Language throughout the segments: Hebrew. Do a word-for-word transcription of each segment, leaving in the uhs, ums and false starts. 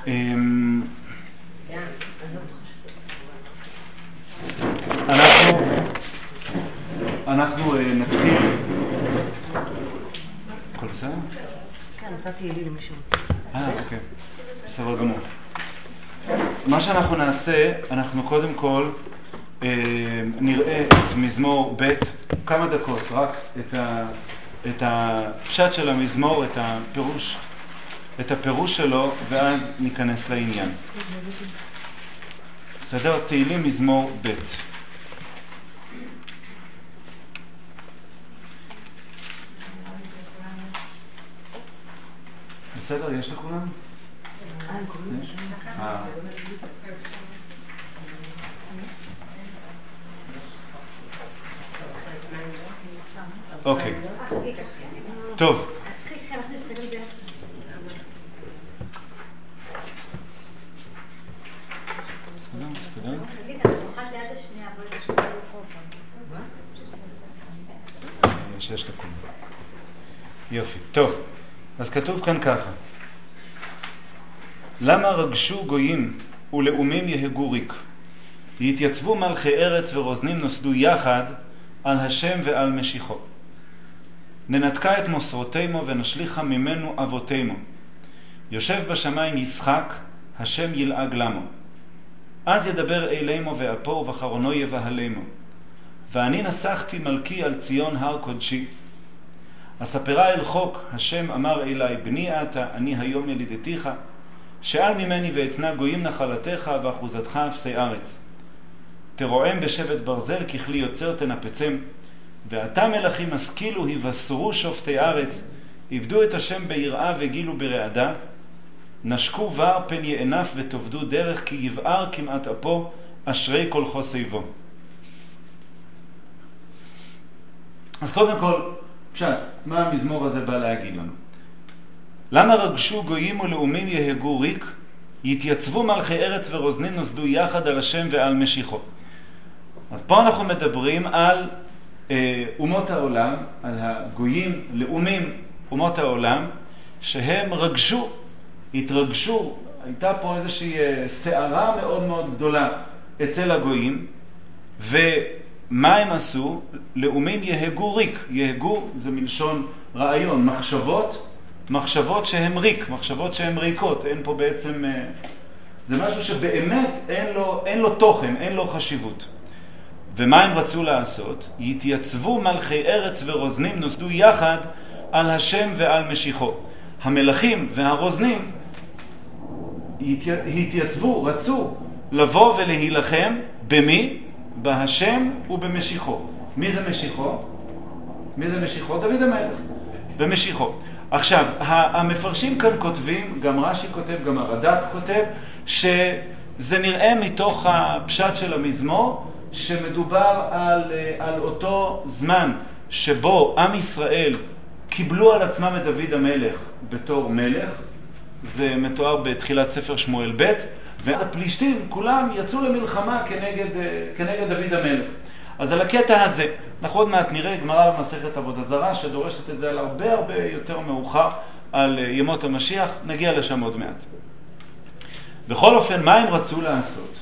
אנחנו אנחנו נתחיל. הכל בסדר? כן, מצאתי לי למישהו. אה, אוקיי. בסדר גמור. מה שאנחנו נעשה, אנחנו קודם כל נראה את מזמור ב' כמה דקות, רק את ה את הפשט של המזמור, את הפירוש, את הפירוש שלו, ואז ניכנס לעניין. בסדר? תהילים מזמור ב'. בסדר? יש לכולם? אה. אוקיי. טוב. בסדר, בסדר. שש דקות. יופי. טוב. אז כתוב כאן ככה. למה רגשו גויים ולאומים יהגו ריק? יתייצבו מלכי ארץ ורוזנים נוסדו יחד על השם ועל משיחו. ננתקה את מוסרותימו ונשליחה ממנו אבותימו. יושב בשמיים ישחק, השם ילעג למו. אז ידבר אלימו ואפו ובחרונו יבהלמו. ואני נסחתי מלכי על ציון הר קודשי. אספרה אל חוק, השם אמר אלי, בני אתה, אני היום ילידתיך. שאל ממני ואתנה גויים נחלתך ואחוזתך אפסי ארץ. תרועם בשבט ברזל ככלי יוצר תנפצם. ואתה מלכים השכילו היבשרו שופטי ארץ, עבדו את השם ביראה וגילו ברעדה, נשקו בר פן יענף ותובדו דרך, כי יבער כמעט אפו אשרי כל חוסייבו. אז קודם כל, פשט, מה המזמור הזה בא להגיד לנו? למה רגשו גויים ולאומים יהגו ריק? יתייצבו מלכי ארץ ורוזנים נוסדו יחד על השם ועל משיחו. אז פה אנחנו מדברים על אה, אומות העולם, על הגויים, לאומים, אומות העולם, שהם רגשו, התרגשו, הייתה פה איזושהי סערה מאוד מאוד גדולה אצל הגויים, ומה הם עשו? לאומים יהגו ריק. יהגו זה מלשון רעיון, מחשבות, מחשבות שהן ריק, מחשבות שהן ריקות. אין פה בעצם, זה משהו שבאמת אין לו, אין לו תוכן, אין לו חשיבות. ומה הם רצו לעשות? יתייצבו מלכי ארץ ורוזנים נוסדו יחד על השם ועל משיחו. המלכים והרוזנים התייצבו, רצו לבוא ולהילחם במי? בהשם ובמשיחו. מי זה משיחו? מי זה משיחו? דוד המלך. במשיחו. עכשיו, המפרשים כאן כותבים, גם רש"י כותב, גם הרד"ק כותב, שזה נראה מתוך הפשט של המזמור, שמדובר על, על אותו זמן שבו עם ישראל קיבלו על עצמם את דוד המלך בתור מלך. זה מתואר בתחילת ספר שמואל ב', ואז הפלישתים כולם יצאו למלחמה כנגד, כנגד דוד המלך. אז על הקטע הזה, אנחנו עוד מעט נראה גמרא במסכת עבודה זרה שדורשת את זה על הרבה הרבה יותר מאוחר, על ימות המשיח, נגיע לשם עוד מעט. בכל אופן, מה הם רצו לעשות?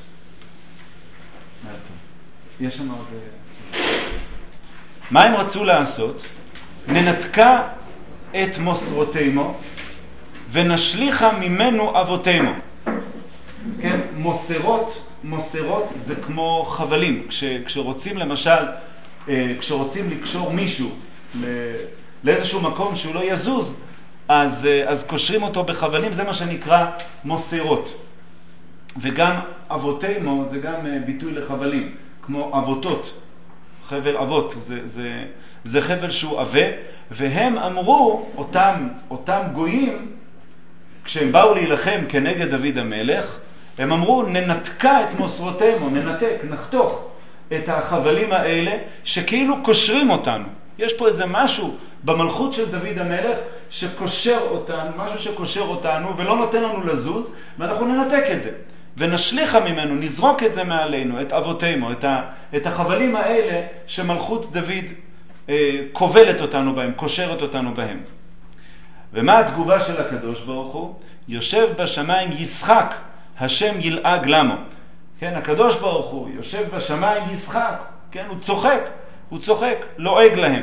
יש שם עוד... מה הם רצו לעשות? ננתקה את מוסרותימו ונשליחה ממנו אבותימו. כן, מוסרות, מוסרות זה כמו חבלים. כש, כשרוצים למשל, כשרוצים לקשור מישהו לאיזשהו מקום שהוא לא יזוז, אז, אז קושרים אותו בחבלים, זה מה שנקרא מוסרות. וגם אבותימו זה גם ביטוי לחבלים, כמו אבותות, חבל אבות, זה, זה, זה חבל שהוא אבה, והם אמרו, אותם, אותם גויים, כשהם באו להילחם כנגד דוד המלך, הם אמרו, ננתקה את מוסרותינו, ננתק, נחתוך את החבלים האלה, שכאילו קושרים אותנו. יש פה איזה משהו במלכות של דוד המלך, שקושר אותנו, משהו שקושר אותנו, ולא נותן לנו לזוז, ואנחנו ננתק את זה. ונשליחה ממנו, נזרוק את זה מעלינו, את אבותינו, את, ה, את החבלים האלה, שמלכות דוד אה, כובלת אותנו בהם, קושרת אותנו בהם. ומה התגובה של הקדוש ברוך הוא? יושב בשמיים ישחק, השם ילעג למו. כן, הקדוש ברוך הוא יושב בשמיים ישחק, כן, הוא צוחק, הוא צוחק, לועג להם.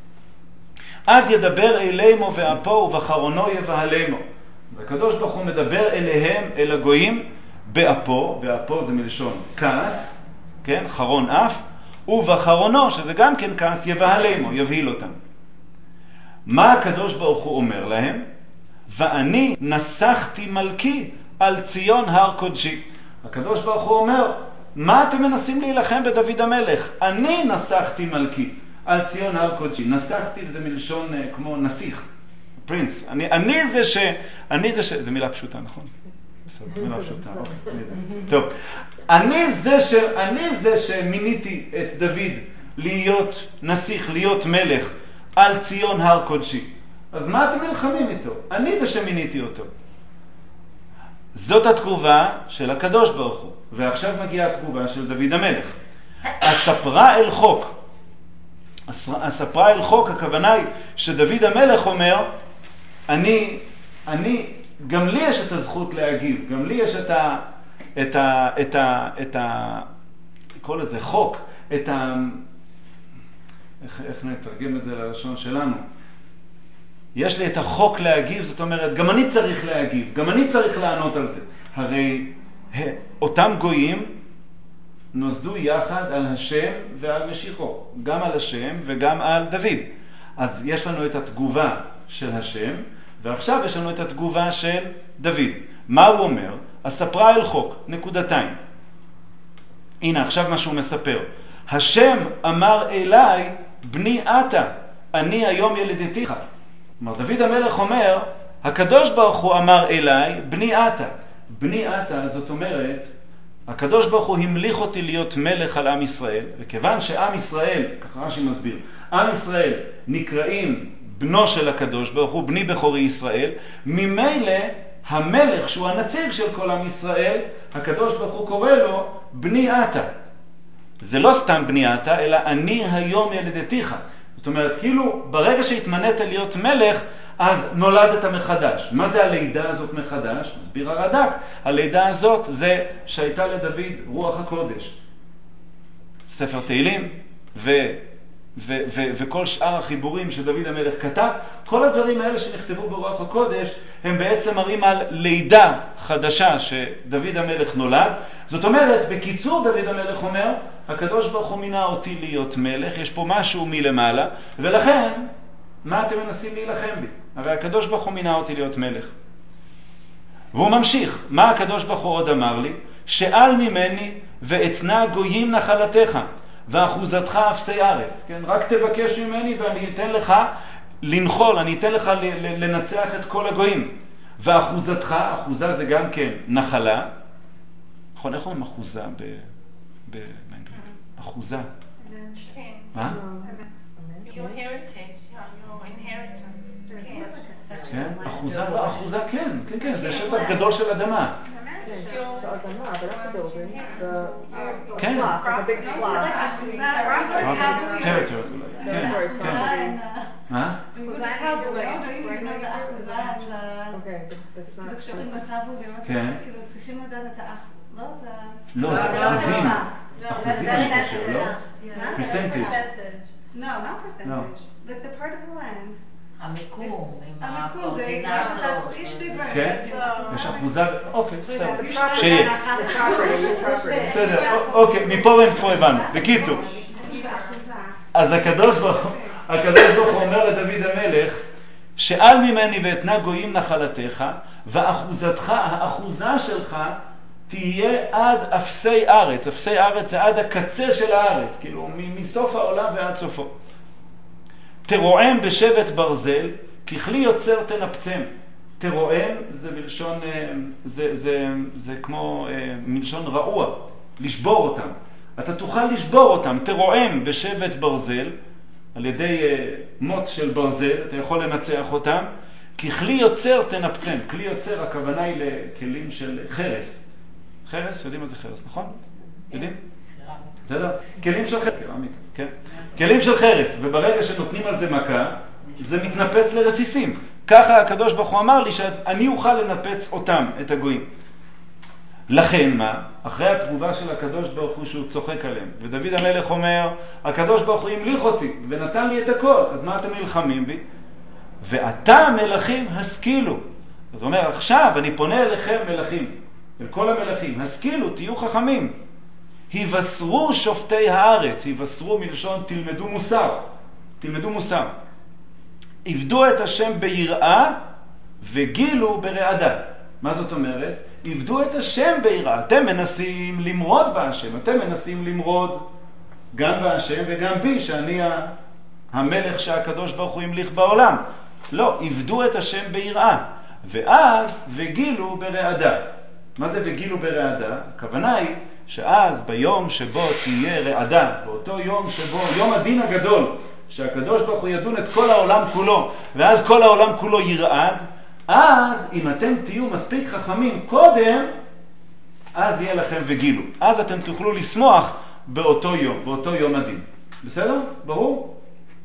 אז ידבר אלימו ואפו ובחרונו יבהלמו. הקדוש ברוך הוא מדבר אליהם, אל הגויים, באפו, באפו זה מלשון כעס, כן, חרון אף, ובחרונו, שזה גם כן כעס, יבהלמו, יבהיל אותם. מה הקדוש ברוך הוא אומר להם? ואני נסחתי מלכי על ציון הר קודשי. הקדוש ברוך הוא אומר, מה אתם מנסים להילחם בדוד המלך? אני נסחתי מלכי על ציון הר קודשי. נסחתי זה מלשון uh, כמו נסיך, פרינס. אני, אני זה ש... אני זה ש... זה מילה פשוטה, נכון? בסדר, מילה פשוטה. טוב. אני זה ש... אני זה שמיניתי את דוד להיות נסיך, להיות מלך על ציון הר קודשי. אז מה אתם נלחמים איתו? אני זה שמיניתי אותו. זאת התגובה של הקדוש ברוך הוא. ועכשיו מגיעה התגובה של דוד המלך. הספרה אל חוק. הספרה אל חוק, הכוונה היא שדוד המלך אומר, אני, אני, גם לי יש את הזכות להגיב, גם לי יש את ה... את ה... את ה... את ה... כל איזה חוק, את ה... איך, איך נתרגם את זה ללשון שלנו? יש לי את החוק להגיב, זאת אומרת, גם אני צריך להגיב, גם אני צריך לענות על זה. הרי אותם גויים נוסדו יחד על השם ועל משיחו, גם על השם וגם על דוד. אז יש לנו את התגובה של השם, ועכשיו יש לנו את התגובה של דוד. מה הוא אומר? הספרה אל חוק, נקודתיים. הנה, עכשיו מה שהוא מספר. השם אמר אליי, בני אתה, אני היום ילידתיך. כלומר, דוד המלך אומר, הקדוש ברוך הוא אמר אליי, בני אתה. בני אתה, זאת אומרת, הקדוש ברוך הוא המליך אותי להיות מלך על עם ישראל, וכיוון שעם ישראל, ככה רש"י מסביר, עם ישראל נקראים בנו של הקדוש ברוך הוא, בני בכורי ישראל, ממילא המלך שהוא הנציג של כל עם ישראל, הקדוש ברוך הוא קורא לו בני אתה. זה לא סתם בני אתה, אלא אני היום ילידתיך. זאת אומרת, כאילו, ברגע שהתמנית להיות מלך, אז נולדת מחדש. מה זה הלידה הזאת מחדש? מסביר הרד"ק. הלידה הזאת זה שהייתה לדוד רוח הקודש. ספר תהילים ו, ו, ו, וכל שאר החיבורים שדוד המלך כתב, כל הדברים האלה שנכתבו ברוח הקודש, הם בעצם מראים על לידה חדשה שדוד המלך נולד. זאת אומרת, בקיצור דוד המלך אומר, הקדוש ברוך הוא מינה אותי להיות מלך, יש פה משהו מלמעלה, ולכן, מה אתם מנסים להילחם בי? הרי הקדוש ברוך הוא מינה אותי להיות מלך. והוא ממשיך, מה הקדוש ברוך הוא עוד אמר לי? שאל ממני ואתנה גויים נחלתך, ואחוזתך אפסי ארץ. כן? רק תבקש ממני ואני אתן לך לנחול, אני אתן לך לנצח את כל הגויים. ואחוזתך, אחוזה זה גם כן נחלה. נכון, איך אומרים אחוזה ב... באנגלית? אחוזה. מה? Your heritage, your inheritance. כן, אחוזה, לא, אחוזה כן, כן, כן, זה שטח גדול של אדמה. כן. טריטוריה, כן, כן. מה? כן. לא, זה אחוזים. אחוזים אני חושב, לא? פרסנטג'. No, not percentage. Like the part of the land. המיקום, המיקום זה, יש שני דברים. כן? יש אחוזה, אוקיי, בסדר. שיהיה. בסדר, אוקיי, מפה ומפה הבנו. בקיצור. אז הקדוש ברוך הוא אומר לדוד המלך, שאל ממני ואתנה גויים נחלתך, ואחוזתך, האחוזה שלך, תהיה עד אפסי ארץ. אפסי ארץ זה עד הקצה של הארץ, כאילו מסוף העולם ועד סופו. תרועם בשבט ברזל, ככלי יוצר תנפצם. תרועם זה מלשון, זה, זה, זה כמו מלשון רעוע, לשבור אותם. אתה תוכל לשבור אותם. תרועם בשבט ברזל, על ידי מוט של ברזל, אתה יכול לנצח אותם. ככלי יוצר תנפצם. כלי יוצר, הכוונה היא לכלים של חרס. חרס, יודעים מה זה חרס, נכון? יודעים? בסדר? כלים של חרס, כן? כלים של חרס, וברגע שנותנים על זה מכה, זה מתנפץ לרסיסים. ככה הקדוש ברוך הוא אמר לי שאני אוכל לנפץ אותם, את הגויים. לכן מה? אחרי התגובה של הקדוש ברוך הוא שהוא צוחק עליהם, ודוד המלך אומר, הקדוש ברוך הוא המליך אותי ונתן לי את הכל, אז מה אתם נלחמים בי? ואתה מלכים השכילו. זאת אומרת, עכשיו אני פונה אליכם מלכים, אל כל המלכים, השכילו, תהיו חכמים. היבשרו שופטי הארץ, היבשרו מלשון תלמדו מוסר, תלמדו מוסר. עבדו את השם ביראה וגילו ברעדה. מה זאת אומרת? עבדו את השם ביראה. אתם מנסים למרוד בהשם, אתם מנסים למרוד גם בהשם וגם בי, שאני המלך שהקדוש ברוך הוא המליך בעולם. לא, עבדו את השם ביראה. ואז וגילו ברעדה. מה זה וגילו ברעדה? הכוונה היא שאז ביום שבו תהיה רעדה, באותו יום שבו, יום הדין הגדול, שהקדוש ברוך הוא ידון את כל העולם כולו, ואז כל העולם כולו ירעד, אז אם אתם תהיו מספיק חכמים קודם, אז יהיה לכם וגילו. אז אתם תוכלו לשמוח באותו יום, באותו יום הדין. בסדר? ברור?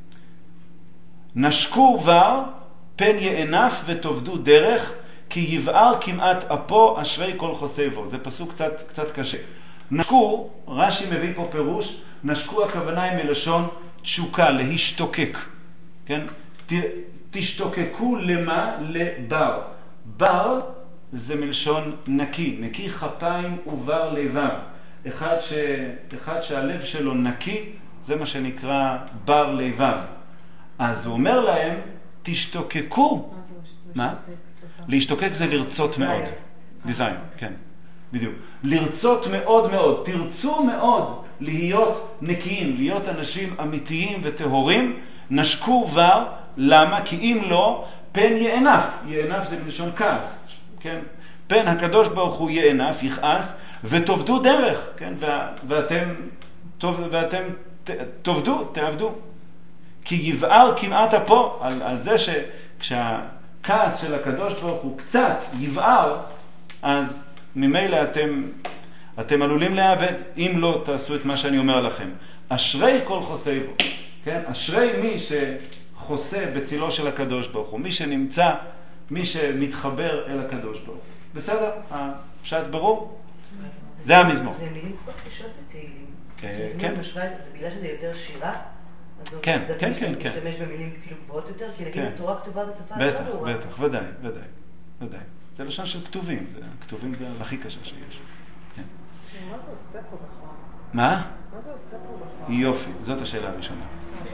נשקו ור, פן יענף ותובדו דרך, כי יבער כמעט אפו אשרי כל חוסבו. זה פסוק קצת, קצת קשה. נשקו, רש"י מביא פה פירוש, נשקו הכוונה היא מלשון תשוקה, להשתוקק. כן? ת, תשתוקקו למה? לבר. בר זה מלשון נקי, נקי כפיים ובר לבב. אחד, ש, אחד שהלב שלו נקי, זה מה שנקרא בר לבב. אז הוא אומר להם, תשתוקקו. מה? להשתוקק זה לרצות מאוד. דיזיין, כן. בדיוק. לרצות מאוד מאוד. תרצו מאוד להיות נקיים, להיות אנשים אמיתיים וטהורים. נשקו ור. למה? כי אם לא, פן יענף. יענף זה מלשון כעס. כן? פן הקדוש ברוך הוא יענף, יכעס, ותובדו דרך. כן? ואתם, טוב, ואתם תובדו, תעבדו. כי יבער כמעט אפו, על, על זה שכשהכעס של הקדוש ברוך הוא קצת יבער, אז ממילא אתם, אתם עלולים לאבד, אם לא תעשו את מה שאני אומר לכם. אשרי כל חוסבו, כן? אשרי מי שחוסה בצילו של הקדוש ברוך הוא, מי שנמצא, מי שמתחבר אל הקדוש ברוך הוא. בסדר? הפשט ברור? זה המזמור. זה מילים כל כך קשות בתהילים. כן. זה בגלל שזה יותר שירה? כן, כן, כן, כן. משתמש במילים כאילו גבוהות יותר, כי נגיד התורה כתובה בשפה בטח, בטח, ודאי, ודאי, ודאי. זה לשון של כתובים, כתובים זה הכי קשה שיש. מה זה עושה פה בכלל? מה? מה זה עושה פה בכלל? יופי, זאת השאלה הראשונה.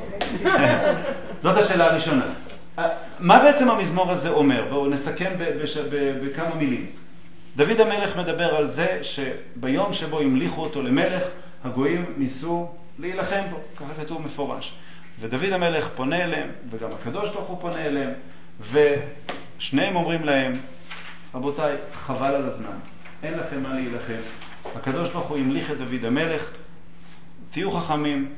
זאת השאלה הראשונה. מה בעצם המזמור הזה אומר? בואו נסכם בכמה מילים. דוד המלך מדבר על זה שביום שבו המליכו אותו למלך, הגויים ניסו להילחם בו, ככה כתוב מפורש. ודוד המלך פונה אליהם, וגם הקדוש ברוך הוא פונה אליהם, ושניהם אומרים להם, רבותיי, חבל על הזמן, אין לכם מה להילחם. הקדוש ברוך הוא המליך את דוד המלך, תהיו חכמים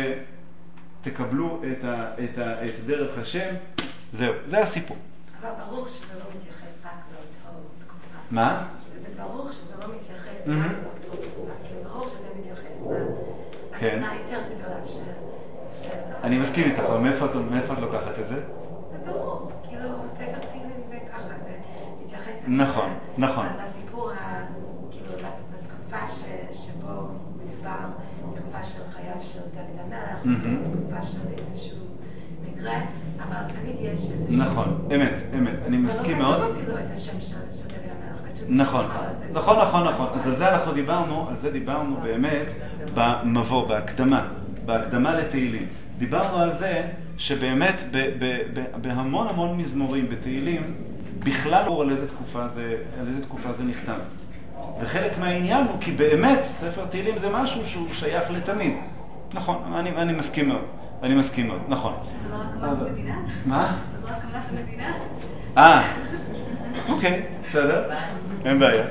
ותקבלו את, ה, את, ה, את דרך השם. זהו, זה הסיפור. אבל ברור שזה לא מתייחס רק לאותו תקופה. מה? זה ברור שזה לא מתייחס רק לאותו תקופה, כי ברור שזה מתייחס להגנה יותר גדולה של... אני מסכים איתך, אבל מאיפה את לוקחת את זה? זה ברור, כאילו ספר תהילים זה ככה, זה מתייחס... נכון, נכון. לסיפור, כאילו לתקופה שבו מדובר, תקופה של חייו של דוד המלך, תקופה של איזשהו מקרה, אבל תמיד יש איזשהו... נכון, אמת, אמת, אני מסכים מאוד. אבל לא כתוב אפילו את השם של דוד המלך, כתוב... נכון, נכון, נכון, נכון. אז על זה אנחנו דיברנו, על זה דיברנו באמת במבוא, בהקדמה, בהקדמה לתהילים. דיברנו על זה שבאמת בהמון המון מזמורים בתהילים, בכלל לא על איזה תקופה זה, על איזה תקופה זה נכתב. וחלק מהעניין הוא כי באמת ספר תהילים זה משהו שהוא שייך לתמיד. נכון, אני, אני מסכים מאוד. אני מסכים מאוד, נכון. זה לא הקמת המדינה? מה? זה לא הקמת המדינה? אה, אוקיי, בסדר. אין בעיה.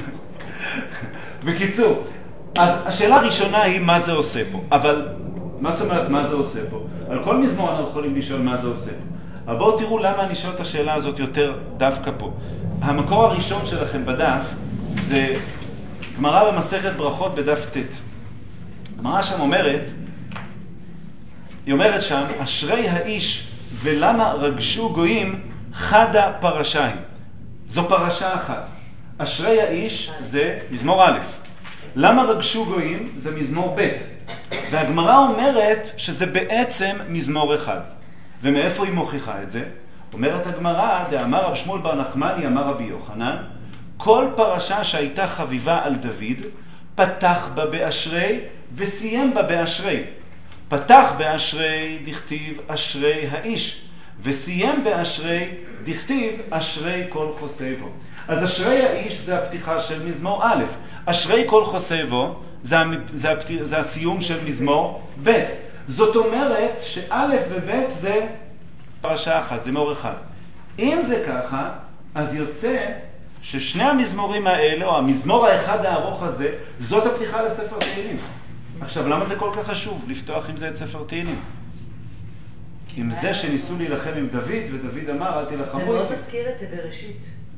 בקיצור, אז השאלה הראשונה היא מה זה עושה פה. אבל מה זאת אומרת מה זה עושה פה? על כל מזמור אנחנו יכולים לשאול מה זה עושה פה. אבל בואו תראו למה אני שואל את השאלה הזאת יותר דווקא פה. המקור הראשון שלכם בדף זה גמרא במסכת ברכות בדף ט'. גמרא שם אומרת, היא אומרת שם, אשרי האיש ולמה רגשו גויים חדה פרשיים. זו פרשה אחת. אשרי האיש זה מזמור א'. למה רגשו גויים? זה מזמור ב'. והגמרא אומרת שזה בעצם מזמור אחד. ומאיפה היא מוכיחה את זה? אומרת הגמרא, דאמר רב שמואל בר נחמני, אמר רבי יוחנן, כל פרשה שהייתה חביבה על דוד, פתח בה באשרי וסיים בה באשרי. פתח באשרי דכתיב אשרי האיש, וסיים באשרי דכתיב אשרי כל חוסבו. אז אשרי האיש זה הפתיחה של מזמור א', אשרי כל חוסבו זה, זה, זה הסיום של מזמור ב'. זאת אומרת שא' וב' זה פרשה אחת, זה מור אחד. אם זה ככה, אז יוצא ששני המזמורים האלה, או המזמור האחד הארוך הזה, זאת הפתיחה לספר תהילים. עכשיו, למה זה כל כך חשוב לפתוח עם זה את ספר תהילים? עם זה שניסו להילחם עם דוד, ודוד אמר, אל תילחמו. זה מאוד מזכיר את זה בראשית.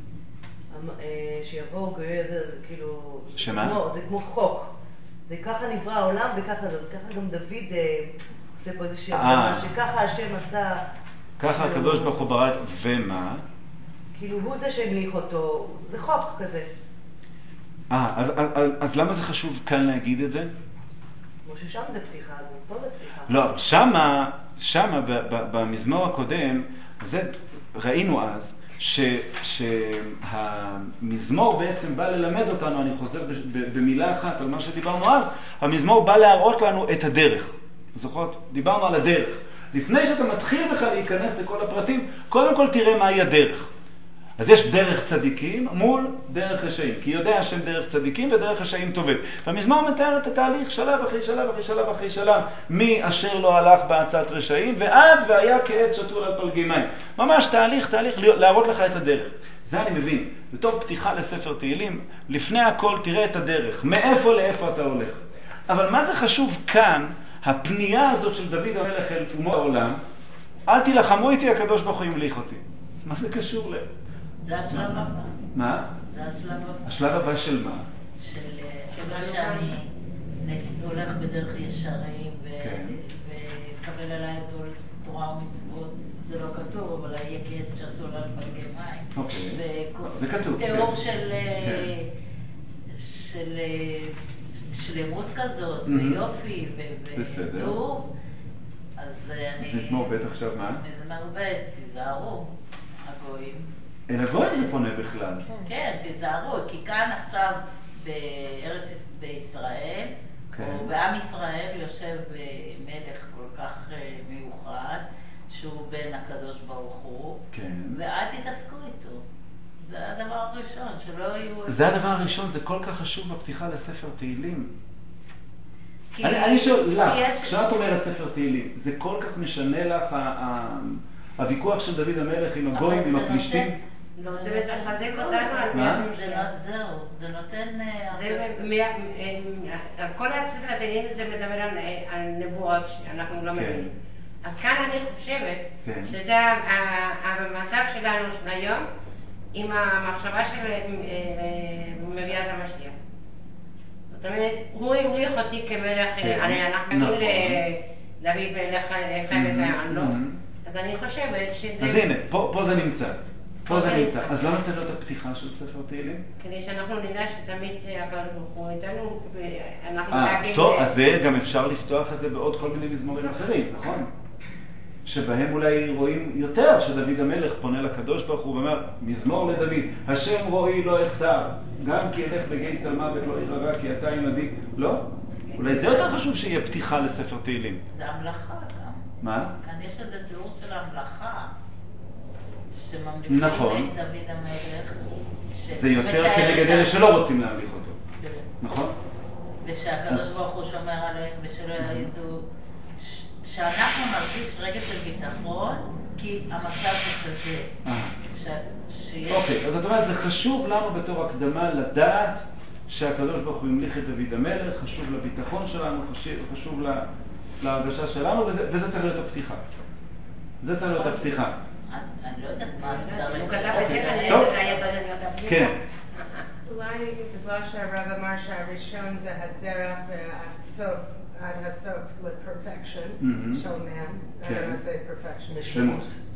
שיבואו גוי, זה כאילו... שמה? זה כמו חוק. זה ככה נברא העולם וככה זה. אז ככה גם דוד עושה פה איזושהי הבנה, שככה השם עשה... ככה הקדוש ברוך הוא ברא, ומה? כאילו הוא זה שהמליך אותו, זה חוק כזה. אה, אז, אז, אז למה זה חשוב כאן להגיד את זה? כמו ששם זה פתיחה, אז פה זה פתיחה. לא, שמה, שמה במזמור הקודם, זה, ראינו אז, ש, שהמזמור בעצם בא ללמד אותנו, אני חוזר במילה אחת על מה שדיברנו אז, המזמור בא להראות לנו את הדרך. זוכרות? דיברנו על הדרך. לפני שאתה מתחיל בכלל להיכנס לכל הפרטים, קודם כל תראה מהי הדרך. אז יש דרך צדיקים מול דרך רשעים, כי יודע השם דרך צדיקים ודרך רשעים טובים. והמזמור מתאר את התהליך שלב אחרי שלב אחרי שלב אחרי שלב, מי אשר לא הלך בעצת רשעים, ועד והיה כעץ שתול על פלגי מים. ממש תהליך, תהליך להראות לך את הדרך. זה אני מבין. בתור פתיחה לספר תהילים, לפני הכל תראה את הדרך, מאיפה לאיפה אתה הולך. אבל מה זה חשוב כאן, הפנייה הזאת של דוד המלך אל אומות העולם, אל תילחמו איתי, הקדוש ברוך הוא ימליך אותי. מה זה קשור ל... זה השלב הבא. מה? זה השלב הבא. השלב הבא של מה? של שאני הולך בדרך ישרים וקבל עליי תורה ומצוות. זה לא כתוב, אבל היה כעץ שתול על פלגי מים. אוקיי. זה כתוב. תיאור של... של... שלמות כזאת, ויופי, וטוב. אז אני... אז נשמור בית עכשיו מה? נזמר בית, תיזהרו, הגויים. אל הגויים זה פונה בכלל. כן, תיזהרו, כי כאן עכשיו בארץ בישראל, או בעם ישראל יושב מלך כל כך מיוחד, שהוא בן הקדוש ברוך הוא, ואל תתעסקו איתו. זה הדבר הראשון, שלא יהיו... זה הדבר הראשון, זה כל כך חשוב בפתיחה לספר תהילים. אני שואל לך, כשאת אומרת ספר תהילים, זה כל כך משנה לך הוויכוח של דוד המלך עם הגויים, עם הפלישתים? לא, זה מחזק אותנו על מי הממשלה. זהו, זה נותן... כל הספר התהילים זה מדבר על נבואות שאנחנו לא מבינים. אז כאן אני חושבת שזה המצב שלנו של היום, עם המחשבה של מביאת המשיח. זאת אומרת, הוא המליך אותי כמלך, הרי אנחנו יודעים לדוד מלך חייבת העם, אז אני חושבת שזה... אז הנה, פה זה נמצא. פה זה נמצא. אז למה צריך להיות הפתיחה של ספר תהילים? כדי שאנחנו נדע שתמיד הקדוש ברוך הוא איתנו, ואנחנו אה, טוב, אז זה גם אפשר לפתוח את זה בעוד כל מיני מזמורים אחרים, נכון? שבהם אולי רואים יותר שדוד המלך פונה לקדוש ברוך הוא ואומר, מזמור לדוד, השם רואי לא אחסר, גם כי אלך בגיא צל מוות לא ירא כי אתה עמדי. לא? אולי זה יותר חשוב שיהיה פתיחה לספר תהילים. זה המלאכה גם. מה? כאן יש איזה תיאור של המלאכה, שממליכים נכון. את דוד המלך. זה יותר כנגד אלה שלא רוצים להמליך אותו. נכון? ושהקדוש ברוך הוא שומר עליהם ושלא יעזו, שאנחנו נרגיש רגע של ביטחון, כי המצב זה כזה. אוקיי, אז את אומרת, זה חשוב לנו בתור הקדמה לדעת שהקדוש ברוך הוא המליך את דוד המלך, חשוב לביטחון שלנו, חשוב להרגשה שלנו, וזה צריך להיות הפתיחה. זה צריך להיות הפתיחה. אני לא יודעת מה הסדרים. הוא כתב את זה, זה היה צריך להיות הפתיחה. כן. אולי דבר שהרב אמר שהראשון זה הדרך והסוף. עד הסוף ל-perfection של man, זה perfection. שלמות.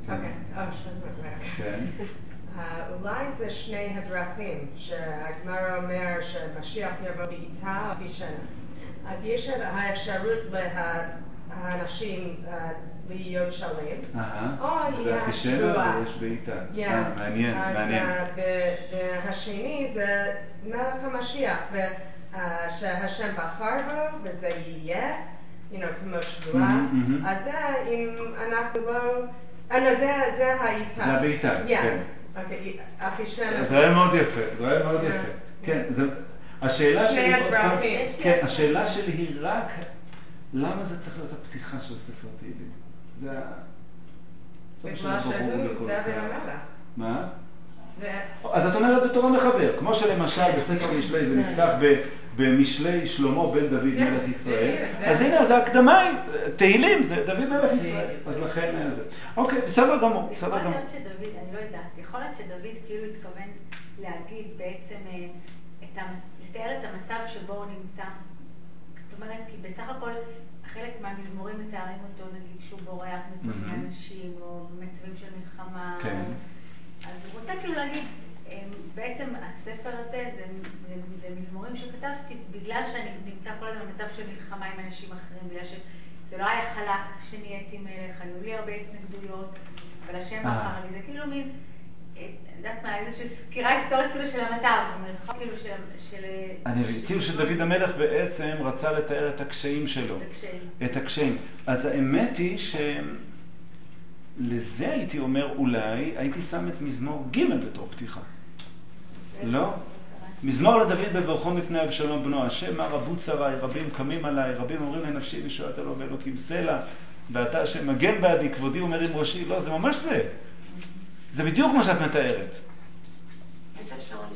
אוקיי, כן. אולי זה שני הדרכים, שהגמרא אומר שמשיח יבוא בעיתה או בשנה. אז יש האפשרות לאנשים להיות שלם, או יהיה השבועה. יש בעיתה. מעניין, מעניין. והשני זה מלך המשיח, שהשם בחר בו וזה יהיה, כמו שבועה. אז זה אם אנחנו לא... זה העיתה. זה הבעיתה, כן. זה היה מאוד יפה, זה היה מאוד יפה. כן, השאלה שלי... שני הדרכים. כן, השאלה שלי היא רק, למה זה צריך להיות הפתיחה של ספר תהילים? זה ה... בגלל שהוא זה בן המלך. מה? אז את אומרת בתורה מחבר, כמו שלמשל בספר משלי זה נפתח במשלי שלמה בן דוד מלך ישראל, אז הנה, זה הקדמה, תהילים, זה דוד מלך ישראל, אז לכן זה. אוקיי, בסדר גמור, בסדר גמור. יכול להיות שדוד, אני לא יודעת, יכול להיות שדוד כאילו התכוון להגיד בעצם, לתאר את המצב שבו הוא נמצא. זאת אומרת, כי בסך הכל, חלק מהמזמורים מתארים אותו, נגיד שהוא בורח מכל מיני אנשים, או במצבים של מלחמה. כן. אז הוא רוצה כאילו להגיד, בעצם הספר הזה זה, זה, זה מזמורים שכתבתי בגלל שאני נמצא כל הזמן במצב של מלחמה עם אנשים אחרים, בגלל שזה לא היה חלק שנהייתי מלך, היו לי הרבה התנגדויות, אבל השם בחר לי, זה כאילו מין, יודעת מה, איזושהי סקירה היסטורית כאילו של המצב, כאילו של... של אני מבין, כאילו שדוד המלך בעצם רצה לתאר את הקשיים שלו. את הקשיים. את הקשיים. אז האמת היא ש... לזה הייתי אומר אולי, הייתי שם את מזמור ג' בתור פתיחה. לא? מזמור לדוד בברכו מפני אבשלום בנו, השם מה רבו צרי, רבים קמים עליי, רבים אומרים לנפשי וישועת אלוהים ואלוקים סלע, ואתה השם מגן בעדי, כבודי אומר עם ראשי. לא, זה ממש זה. זה בדיוק מה שאת מתארת. יש אפשרות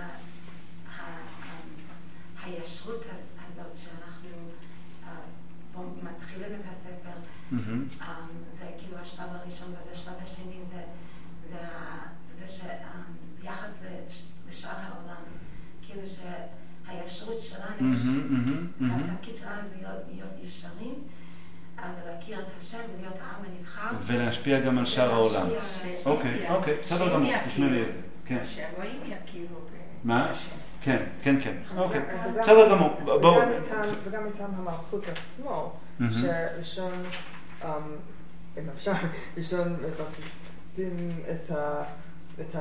שהישרות הזאת שאנחנו מתחילים את הספר, זה כאילו השלב הראשון וזה השלב השני, זה שיחס לשאר העולם, כאילו שהישרות שלנו, התפקיד שלנו זה להיות ישרים, ולהכיר את השם ולהיות העם הנבחר. ולהשפיע גם על שאר העולם. אוקיי, אוקיי, בסדר גמור, תשמע לי את זה. שהרואים יכירו. מה? כן, כן, כן. אוקיי, בסדר גמור. וגם איתם המלכות עצמו, שראשון, אם אפשר, ראשון מבססים את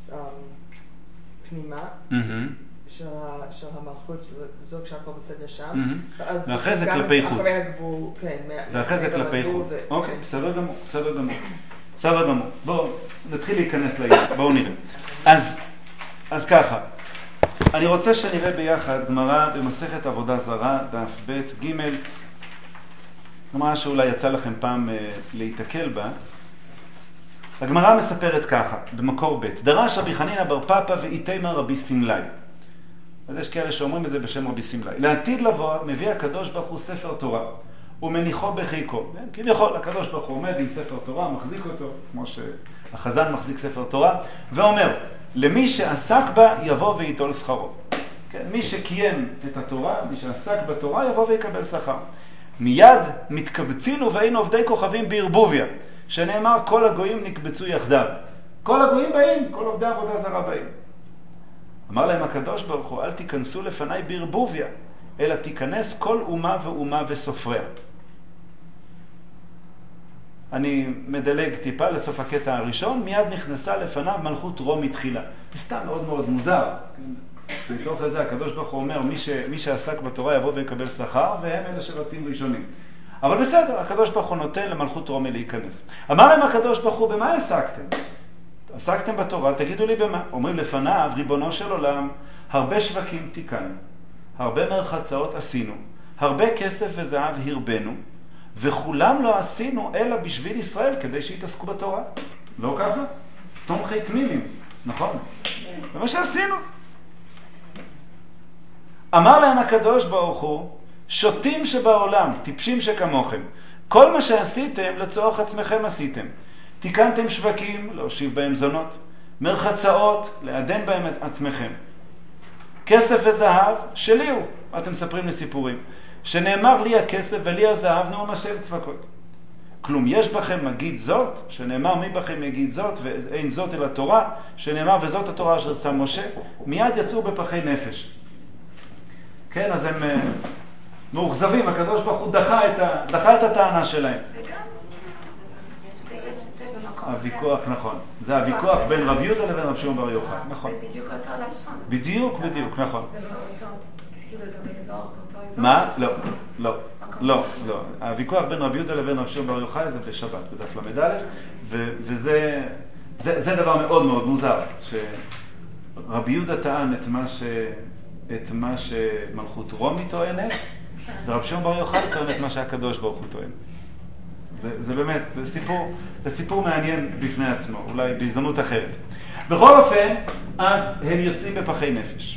הפנימה של המלכות, זו כשהכל בסדר שם. ואחרי זה כלפי חוץ. כן. ואחרי זה כלפי חוץ. אוקיי, בסדר גמור, בסדר גמור. בסדר גמור. בואו נתחיל להיכנס לעניין, בואו נראה. אז, אז ככה, אני רוצה שנראה ביחד גמרא במסכת עבודה זרה, דף ב' ג', גמרא שאולי יצא לכם פעם להתקל בה. הגמרא מספרת ככה, במקור ב', דרש רבי חנינא בר פפא ואיתמר רבי סמלי. אז יש כאלה שאומרים את זה בשם רבי סמלי. לעתיד לבוא מביא הקדוש ברוך הוא ספר תורה, ומניחו בחיקו. כביכול, הקדוש ברוך הוא עומד עם ספר תורה, מחזיק אותו, כמו שהחזן מחזיק ספר תורה, ואומר, למי שעסק בה יבוא ויטול שכרו. כן, מי שקיים את התורה, מי שעסק בתורה, יבוא ויקבל שכר. מיד מתקבצינו והיינו עובדי כוכבים בערבוביה, שנאמר כל הגויים נקבצו יחדיו. כל הגויים באים, כל עובדי עבודה זרה באים. אמר להם הקדוש ברוך הוא, אל תיכנסו לפניי בערבוביה, אלא תיכנס כל אומה ואומה וסופריה. אני מדלג טיפה לסוף הקטע הראשון, מיד נכנסה לפניו מלכות רומי תחילה. זה סתם מאוד מאוד מוזר. בתוך זה הקדוש ברוך הוא אומר, מי, ש... מי שעסק בתורה יבוא ויקבל שכר, והם אלה שרצים ראשונים. אבל בסדר, הקדוש ברוך הוא נותן למלכות רומי להיכנס. אמר להם הקדוש ברוך הוא, במה עסקתם? עסקתם בתורה, תגידו לי במה. אומרים לפניו, ריבונו של עולם, הרבה שווקים תיקנו, הרבה מרחצאות עשינו, הרבה כסף וזהב הרבנו, וכולם לא עשינו אלא בשביל ישראל כדי שיתעסקו בתורה. לא ככה? תומכי תמימים, נכון? זה מה שעשינו. אמר להם הקדוש ברוך הוא, שוטים שבעולם, טיפשים שכמוכם, כל מה שעשיתם לצורך עצמכם עשיתם. תיקנתם שווקים, להושיב בהם זונות, מרחצאות, לעדן בהם את עצמכם. כסף וזהב, שלי הוא. אתם מספרים לי סיפורים. שנאמר לי הכסף ולי הזהב נאום השם צבקות. כלום יש בכם מגיד זאת, שנאמר מי בכם יגיד זאת, ואין זאת אלא תורה, שנאמר וזאת התורה אשר שם משה, מיד יצאו בפחי נפש. כן, אז הם מאוכזבים, הקדוש ברוך הוא דחה את, ה, דחה את הטענה שלהם. הוויכוח, נכון. זה הוויכוח בין רב יהודה לבין רב שמעון בר יוחאי, נכון. זה בדיוק אותו לשון. בדיוק, בדיוק, נכון. זה לא אותו, כאילו זה באזור, אותו אזור. מה? לא, לא, לא, לא. הוויכוח בין רב יהודה לבין רב שמעון בר יוחאי זה בשבת, בדף למד א', וזה זה, זה דבר מאוד מאוד מוזר, שרב יהודה טען את מה ש... את מה שמלכות רומי טוענת, ורב שמעון בר יוחאי טוען את מה שהקדוש ברוך הוא טוען. זה, זה באמת, זה סיפור, זה סיפור מעניין בפני עצמו, אולי בהזדמנות אחרת. בכל אופן, אז הם יוצאים בפחי נפש.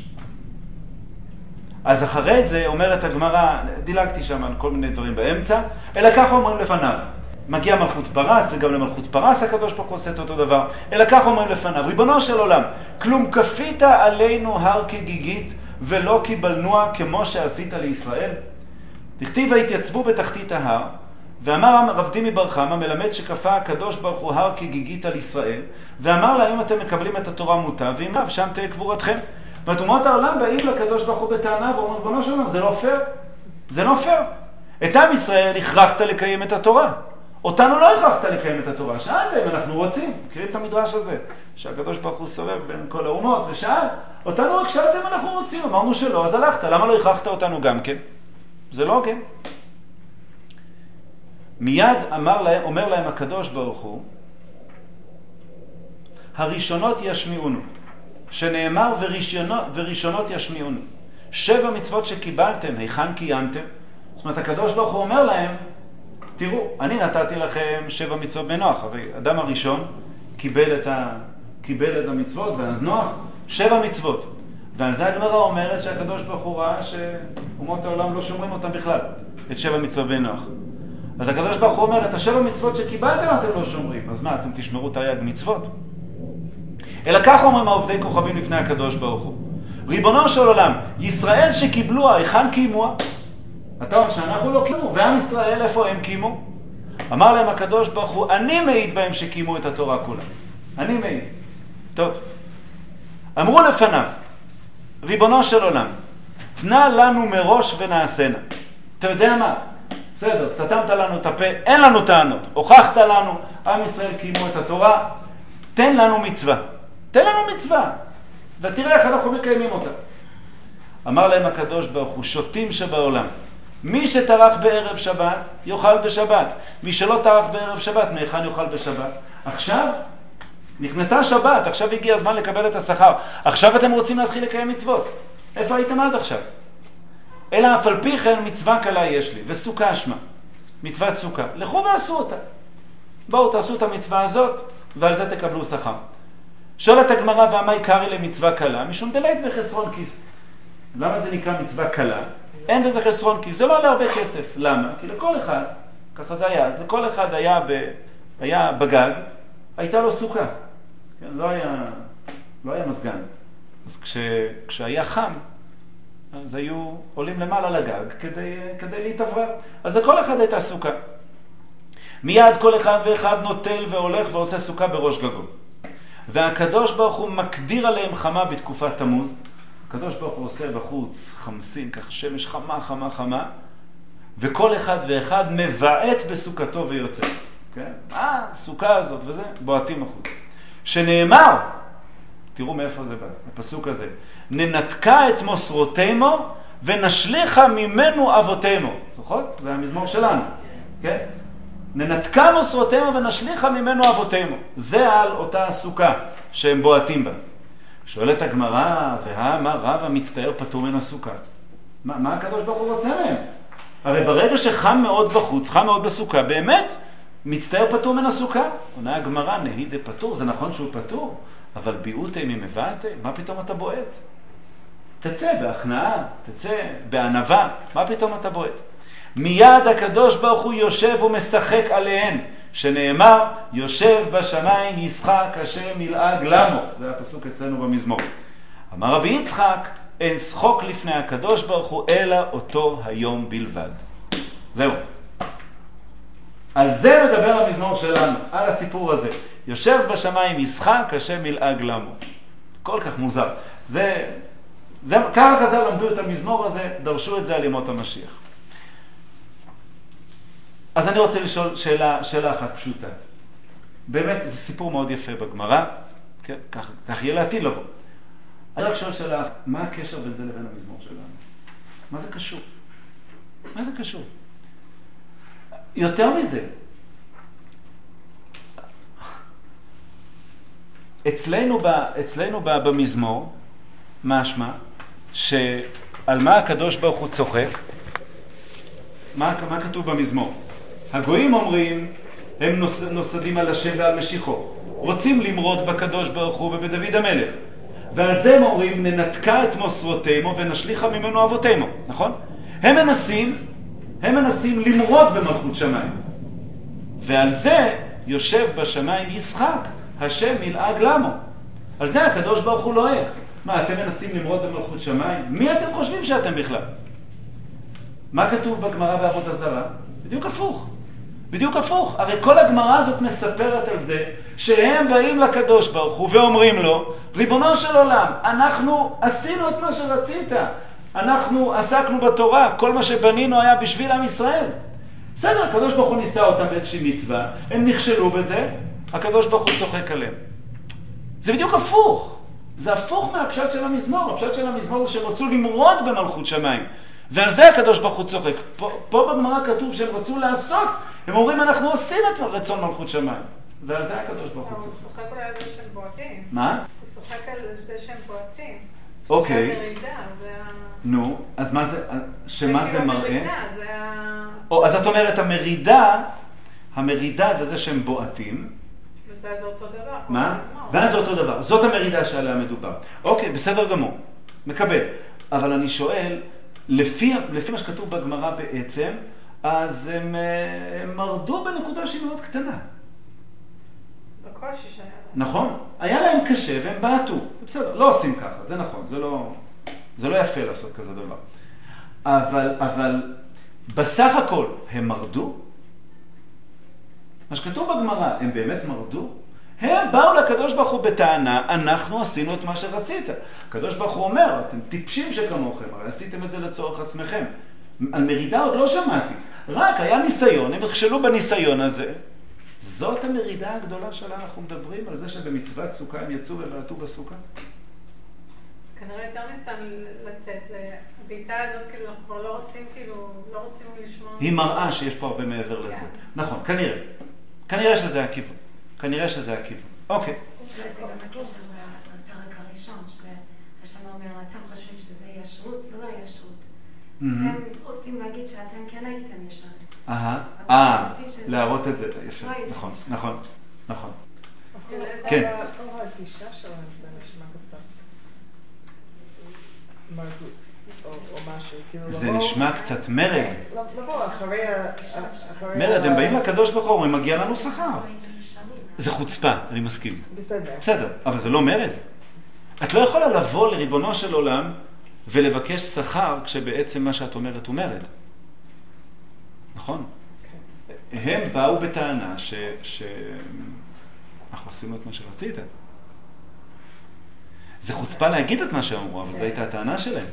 אז אחרי זה אומרת הגמרא, דילגתי שם על כל מיני דברים באמצע, אלא ככה אומרים לפניו. מגיע מלכות פרס, וגם למלכות פרס הקדוש ברוך הוא עושה את אותו דבר, אלא ככה אומרים לפניו, ריבונו של עולם, כלום כפית עלינו הר כגיגית, ולא קיבלנוה כמו שעשית לישראל. תכתיב והתייצבו בתחתית ההר, ואמר רב דימי בר חמא, מלמד שכפה הקדוש ברוך הוא הר כגיגית על ישראל, ואמר לה, אם אתם מקבלים את התורה מוטב, ואם לאו, שם תהיה קבורתכם. ואומות העולם באים לקדוש ברוך הוא בטענה, ואומרים, ריבונו של עולם, זה לא פייר. זה לא פייר. את עם ישראל הכרחת לקיים את התורה. אותנו לא הכרחת לקיים את התורה. שאלתם, אנחנו רוצים. מכירים את המדרש הזה, שהקדוש ברוך הוא סובב בין כל האומות, ושאל, אותנו רק שאלתם, אנחנו רוצים. אמרנו שלא, אז הלכת. למה לא הכרחת אותנו גם כן? זה לא כן. מיד אמר להם, אומר להם הקדוש ברוך הוא, הראשונות ישמיעונו, שנאמר וראשונות, וראשונות ישמיעונו. שבע מצוות שקיבלתם, היכן קיימתם? זאת אומרת, הקדוש ברוך הוא אומר להם, תראו, אני נתתי לכם שבע מצוות בנוח, הרי אדם הראשון קיבל את, ה, קיבל את המצוות, ואז נוח, שבע מצוות. ועל זה הגמרא אומרת שהקדוש ברוך הוא ראה שאומות העולם לא שומרים אותם בכלל, את שבע מצוות בנוח. אז הקדוש ברוך הוא אומר, את השבע מצוות שקיבלתם אתם לא שומרים. אז מה, אתם תשמרו את היד מצוות? אלא כך אומרים העובדי כוכבים לפני הקדוש ברוך הוא. ריבונו של עולם, ישראל שקיבלוה, היכן קיימוה? אתה אומר שאנחנו לא קיימו, ועם ישראל איפה הם קיימו? אמר להם הקדוש ברוך הוא, אני מעיד בהם שקיימו את התורה כולה. אני מעיד. טוב. אמרו לפניו, ריבונו של עולם, תנה לנו מראש ונעשנה. אתה יודע מה? בסדר, סתמת לנו את הפה, אין לנו טענות. הוכחת לנו, עם ישראל קיימו את התורה, תן לנו מצווה. תן לנו מצווה. ותראה איך אנחנו מקיימים אותה. אמר להם הקדוש ברוך הוא, שוטים שבעולם. מי שטרח בערב שבת, יאכל בשבת. מי שלא טרח בערב שבת, מהיכן יאכל בשבת. עכשיו, נכנסה שבת, עכשיו הגיע הזמן לקבל את השכר. עכשיו אתם רוצים להתחיל לקיים מצוות. איפה הייתם עד עכשיו? אלא אף על פי כן מצווה קלה יש לי, וסוכה שמה. מצוות סוכה. לכו ועשו אותה. בואו תעשו את המצווה הזאת, ועל זה תקבלו שכר. שואלת הגמרא, והמה יקרי למצווה קלה? משום דלית בחסרון כיס. למה זה נקרא מצווה קלה? אין בזה חסרון כיס, זה לא עולה הרבה כסף. למה? כי לכל אחד, ככה זה היה, אז לכל אחד היה, ב, היה בגג, הייתה לו סוכה. כן, לא היה, לא היה מזגן. אז כש, כשהיה חם, אז היו עולים למעלה לגג כדי, כדי להתעברר. אז לכל אחד הייתה סוכה. מיד כל אחד ואחד נוטל והולך ועושה סוכה בראש גגו. והקדוש ברוך הוא מקדיר עליהם חמה בתקופת תמוז. הקדוש ברוך הוא עושה בחוץ חמסין, כך שמש חמה, חמה, חמה, וכל אחד ואחד מבעט בסוכתו ויוצא. כן? אה, סוכה הזאת וזה, בועטים החוץ. שנאמר, תראו מאיפה זה בא, הפסוק הזה, ננתקה את מוסרותימו ונשליחה ממנו אבותימו. זוכרות? זה המזמור שלנו. כן? ננתקה מוסרותימו ונשליחה ממנו אבותימו. זה על אותה סוכה שהם בועטים בה. שואלת הגמרא, והמה רב המצטער פטור מן הסוכה. מה, מה הקדוש ברוך הוא רוצה מהם? הרי ברגע שחם מאוד בחוץ, חם מאוד בסוכה, באמת מצטער פטור מן הסוכה. עונה הגמרא, נהי דה פטור, זה נכון שהוא פטור, אבל ביעוטי ממבעטי, מה פתאום אתה בועט? תצא בהכנעה, תצא בענווה, מה פתאום אתה בועט? מיד הקדוש ברוך הוא יושב ומשחק עליהן, שנאמר, יושב בשמיים ישחק השם ילעג למו. זה הפסוק אצלנו במזמור. אמר רבי יצחק, אין שחוק לפני הקדוש ברוך הוא, אלא אותו היום בלבד. זהו. על זה מדבר המזמור שלנו, על הסיפור הזה. יושב בשמיים ישחק, השם ילעג למו. כל כך מוזר. זה, זה, ככה חז"ל למדו את המזמור הזה, דרשו את זה על ימות המשיח. אז אני רוצה לשאול שאלה, שאלה אחת פשוטה. באמת, זה סיפור מאוד יפה בגמרא, כן? כך, כך יהיה לעתיד לבוא. אני רק שואל שאלה, מה הקשר בין זה לבין המזמור שלנו? מה זה קשור? מה זה קשור? יותר מזה, אצלנו, ב, אצלנו ב, במזמור, משמע, שעל מה הקדוש ברוך הוא צוחק? מה, מה כתוב במזמור? הגויים אומרים, הם נוס, נוסדים על השם ועל משיחו, רוצים למרוד בקדוש ברוך הוא ובדוד המלך, ועל זה הם אומרים, ננתקה את מוסרותימו ונשליחה ממנו אבותימו, נכון? הם מנסים, הם מנסים למרוד במלכות שמיים, ועל זה יושב בשמיים ישחק, השם ילעג למו. על זה הקדוש ברוך הוא לועג. מה, אתם מנסים למרוד במלכות שמיים? מי אתם חושבים שאתם בכלל? מה כתוב בגמרא בעבודה זרה? בדיוק הפוך. בדיוק הפוך. הרי כל הגמרא הזאת מספרת על זה שהם באים לקדוש ברוך הוא ואומרים לו, ריבונו של עולם, אנחנו עשינו את מה שרצית. אנחנו עסקנו בתורה, כל מה שבנינו היה בשביל עם ישראל. בסדר, הקדוש ברוך הוא ניסה אותם באיזושהי מצווה, הם נכשלו בזה, הקדוש ברוך הוא צוחק עליהם. זה בדיוק הפוך. זה הפוך מהפשט של המזמור. הפשט של המזמור זה שהם רצו למרוד במלכות שמיים. ועל זה הקדוש ברוך הוא צוחק. פה, פה בגמרא כתוב שהם רצו לעשות, הם אומרים אנחנו עושים את רצון מלכות שמיים. ועל זה הקדוש ברוך הוא צוחק. הוא שוחק אולי על זה שהם בועטים. מה? הוא שוחק על זה שהם בועטים. אוקיי. זה המרידה, זה ה... נו, אז מה זה, שמה זה מראה? המרידה, זה ה... או, אז את אומרת, המרידה, המרידה זה זה שהם בועטים. וזה זה אותו דבר. מה? ואז זה אותו דבר. זאת המרידה שעליה מדובר. אוקיי, בסדר גמור. מקבל. אבל אני שואל, לפי, לפי מה שכתוב בגמרא בעצם, אז הם, הם מרדו בנקודה שהיא מאוד קטנה. בקושי שהיה להם. נכון. היה להם קשה והם בעטו. בסדר, לא עושים ככה, זה נכון. זה לא, זה לא יפה לעשות כזה דבר. אבל, אבל בסך הכל הם מרדו. מה שכתוב בגמרא, הם באמת מרדו. הם באו לקדוש ברוך הוא בטענה, אנחנו עשינו את מה שרצית. הקדוש ברוך הוא אומר, אתם טיפשים שכמוכם, הרי עשיתם את זה לצורך עצמכם. על מרידה עוד לא שמעתי. רק היה ניסיון, הם נכשלו בניסיון הזה. זאת המרידה הגדולה שלה אנחנו מדברים, על זה שבמצוות סוכה הם יצאו ובעטו בסוכה. כנראה יותר מסתם לצאת, הביתה הזאת כאילו אנחנו כבר לא רוצים כאילו, לא רוצים לשמוע. היא מראה שיש פה הרבה מעבר לזה. נכון, כנראה. כנראה שזה הכיוון. כנראה שזה הכיוון. אוקיי. זה גם הקשר לפרק הראשון, שהשם אומר, אתם חושבים שזה ישרות, זה לא ישרות. הם רוצים להגיד שאתם כן הייתם ישרים. אהה, אה, להראות את זה, יפה, נכון, נכון, נכון. כן. כל הגישה שלהם זה נשמע קצת מרדות, או משהו. זה נשמע קצת מרד. לבוא אחרי... מרד, הם באים לקדוש ברוך הוא, הם מגיע לנו שכר. זה חוצפה, אני מסכים. בסדר. בסדר, אבל זה לא מרד. את לא יכולה לבוא לריבונו של עולם ולבקש שכר כשבעצם מה שאת אומרת הוא מרד. נכון? הם באו בטענה ש... ש... אנחנו עשינו את מה שרצית. זה חוצפה להגיד את מה שאמרו, אבל זו הייתה הטענה שלהם.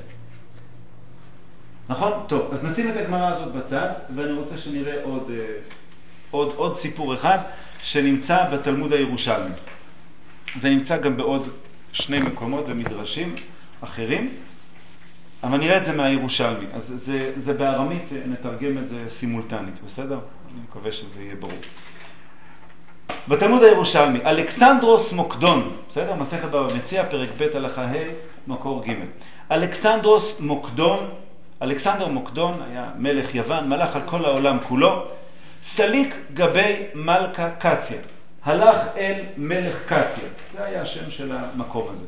נכון? טוב, אז נשים את הגמרא הזאת בצד, ואני רוצה שנראה עוד, עוד, עוד סיפור אחד שנמצא בתלמוד הירושלמי. זה נמצא גם בעוד שני מקומות במדרשים אחרים, אבל נראה את זה מהירושלמי. אז זה, זה בארמית, נתרגם את זה סימולטנית, בסדר? אני מקווה שזה יהיה ברור. בתלמוד הירושלמי, אלכסנדרוס מוקדון, בסדר? מסכת בבא מציעא, פרק ב' הלכה ה', מקור ג'. אלכסנדרוס מוקדון, אלכסנדר מוקדון היה מלך יוון, מלך על כל העולם כולו, סליק גבי מלכה קציה, הלך אל מלך קציה, זה היה השם של המקום הזה.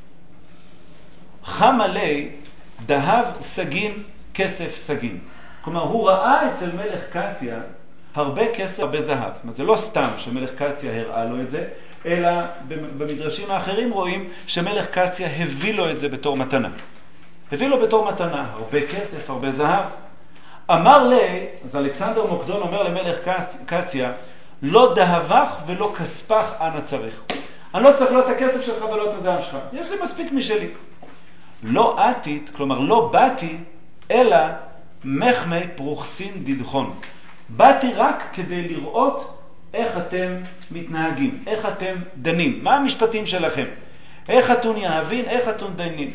חם עלי דהב סגין כסף סגין. כלומר, הוא ראה אצל מלך קציה הרבה כסף, הרבה זהב. זאת אומרת, זה לא סתם שמלך קציה הראה לו את זה, אלא במדרשים האחרים רואים שמלך קציה הביא לו את זה בתור מתנה. הביא לו בתור מתנה הרבה כסף, הרבה זהב. אמר לי, אז אלכסנדר מוקדון אומר למלך קציה, לא דהבך ולא כספך אנא צריך. אני לא צריך לא את הכסף שלך ולא את הזעם שלך. יש לי מספיק משלי. לא עתית, כלומר לא באתי, אלא מחמי פרוחסין דידחון. באתי רק כדי לראות איך אתם מתנהגים, איך אתם דנים, מה המשפטים שלכם, איך אתון יהבין, איך אתון דנים.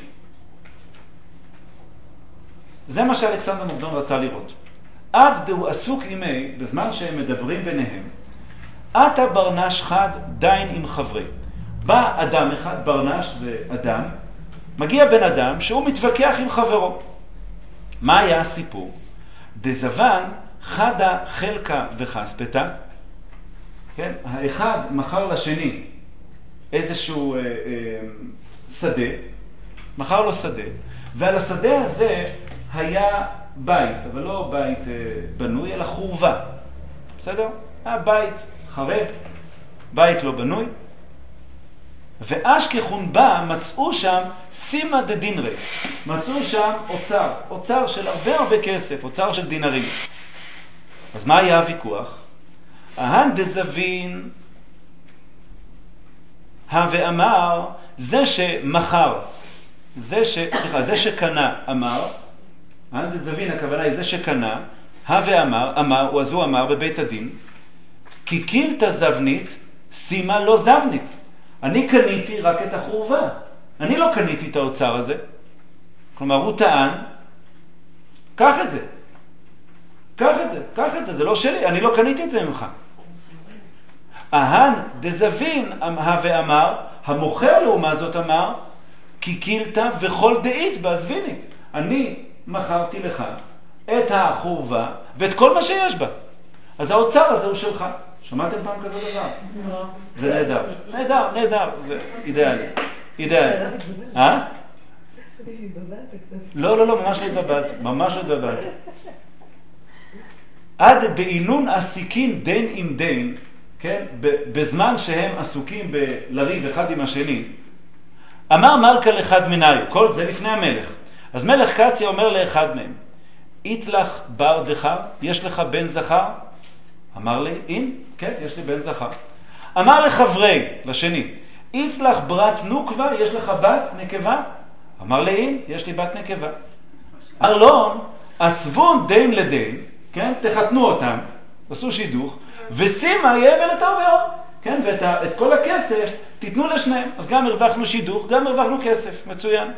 זה מה שאלכסנדר מוקדון רצה לראות. עד דהו עסוק עימי, בזמן שהם מדברים ביניהם, עתה ברנש חד דיין עם חברי. בא אדם אחד, ברנש זה אדם, מגיע בן אדם שהוא מתווכח עם חברו. מה היה הסיפור? דזבן חדה חלקה וחספתה, כן? האחד מכר לשני איזשהו אה, אה, שדה, מכר לו שדה, ועל השדה הזה היה בית, אבל לא בית אה, בנוי, אלא חורבה. בסדר? היה בית חרב, בית לא בנוי, ואשכחון בא, מצאו שם סימה דדינרי, מצאו שם אוצר, אוצר של הרבה הרבה כסף, אוצר של דינרים. אז מה היה הוויכוח? ההן דזבין ואמר, זה שמחר, זה, ש, סליחה, זה שקנה אמר, ההן דזבין הכוונה היא זה שקנה, ואמר, אמר, אז הוא אמר בבית הדין, כי קילתה זבנית, סימה לא זבנית. אני קניתי רק את החורבה. אני לא קניתי את האוצר הזה. כלומר, הוא טען, קח את זה. קח את זה, קח את זה, זה לא שלי, אני לא קניתי את זה ממך. ההן דזבין ואמר, המוכר לעומת זאת אמר, כי קילתה וכל דאית בעזבינית. אני מכרתי לך את החורבה ואת כל מה שיש בה. אז האוצר הזה הוא שלך. שמעתם פעם כזה דבר? לא. זה נהדר. נהדר, נהדר. זה אידיאלי. אידיאלי. אה? לא, לא, לא, ממש לא התבלבלת. ממש לא התבלבלת. עד דאינון עסיקין דין עם דין, כן? בזמן שהם עסוקים בלריב אחד עם השני, אמר מלכה לאחד מנהי, כל זה לפני המלך. אז מלך קציה אומר לאחד מהם, איתלך בר דחר, יש לך בן זכר? אמר לי, אין, כן, יש לי בן זכר. אמר לחברי, לשני, איתלך ברת נוקבה, יש לך בת נקבה? אמר לי, אין, יש לי בת נקבה. ארלון, אסבון דין לדין, כן, תחתנו אותם, עשו שידוך, ושימה יבל את העובר, כן, ואת ה, את כל הכסף תיתנו לשניהם. אז גם הרווחנו שידוך, גם הרווחנו כסף, מצוין.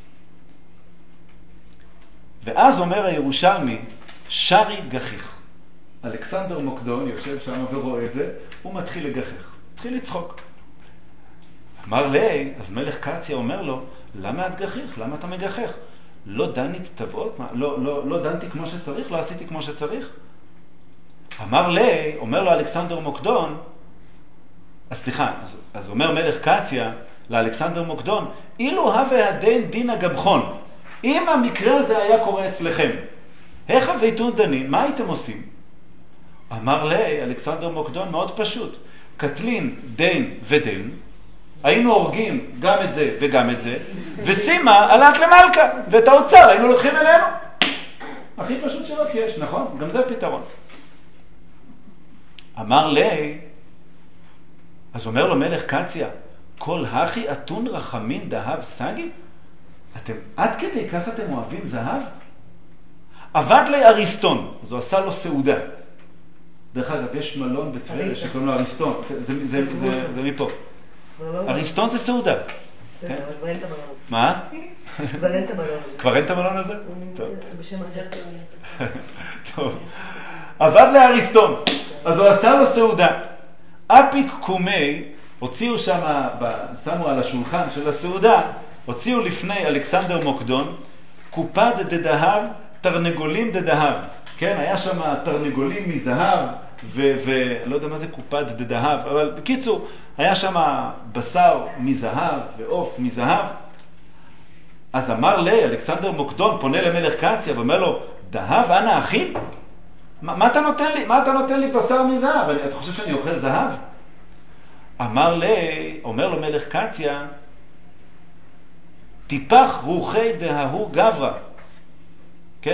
ואז אומר הירושלמי, שרי גחיך. אלכסנדר מוקדון יושב שם ורואה את זה, הוא מתחיל לגחך, מתחיל לצחוק. אמר לי, אז מלך קציה אומר לו, למה את גחיך? למה אתה מגחך? לא דנית תבעות? לא, לא, לא דנתי כמו שצריך? לא עשיתי כמו שצריך? אמר לי, אומר לו אלכסנדר מוקדון, אז סליחה, אז, אז אומר מלך קציה לאלכסנדר מוקדון, אילו הווה הדין דין הגבחון, אם המקרה הזה היה קורה אצלכם, איך הביתון דנים, מה הייתם עושים? אמר לי, אלכסנדר מוקדון, מאוד פשוט, קטלין דין ודין, היינו הורגים גם את זה וגם את זה, ושימה עלת למלכה, ואת האוצר היינו לוקחים אלינו. הכי פשוט שרק יש, נכון? גם זה פתרון. אמר לי, אז אומר לו מלך קציה, כל הכי אתון רחמין דהב סגי? אתם, עד כדי כך אתם אוהבים זהב? עבד לי אריסטון, אז הוא עשה לו סעודה. דרך אגב, יש מלון בטבריה שקוראים לו אריסטון, זה, זה, זה, זה מפה. אריסטון זה סעודה. כבר אין את המלון. מה? כבר אין את המלון. כבר אין את המלון הזה? טוב. בשם אחר. טוב. עבד לאריסטון, אז הוא עשה לו סעודה. אפיק קומי, הוציאו שם, שמו על השולחן של הסעודה, הוציאו לפני אלכסנדר מוקדון, קופד דדהב, תרנגולים דדהב. כן, היה שם תרנגולים מזהב, ולא יודע מה זה קופד דדהב, אבל בקיצור, היה שם בשר מזהב ועוף מזהב. אז אמר לי, אלכסנדר מוקדון פונה למלך קציה ואומר לו, דהב אנא אחי? מה, מה אתה נותן לי? מה אתה נותן לי בשר מזהב? אתה חושב שאני אוכל זהב? אמר לי, אומר לו מלך קציה, טיפח רוחי דההו גברה. כן?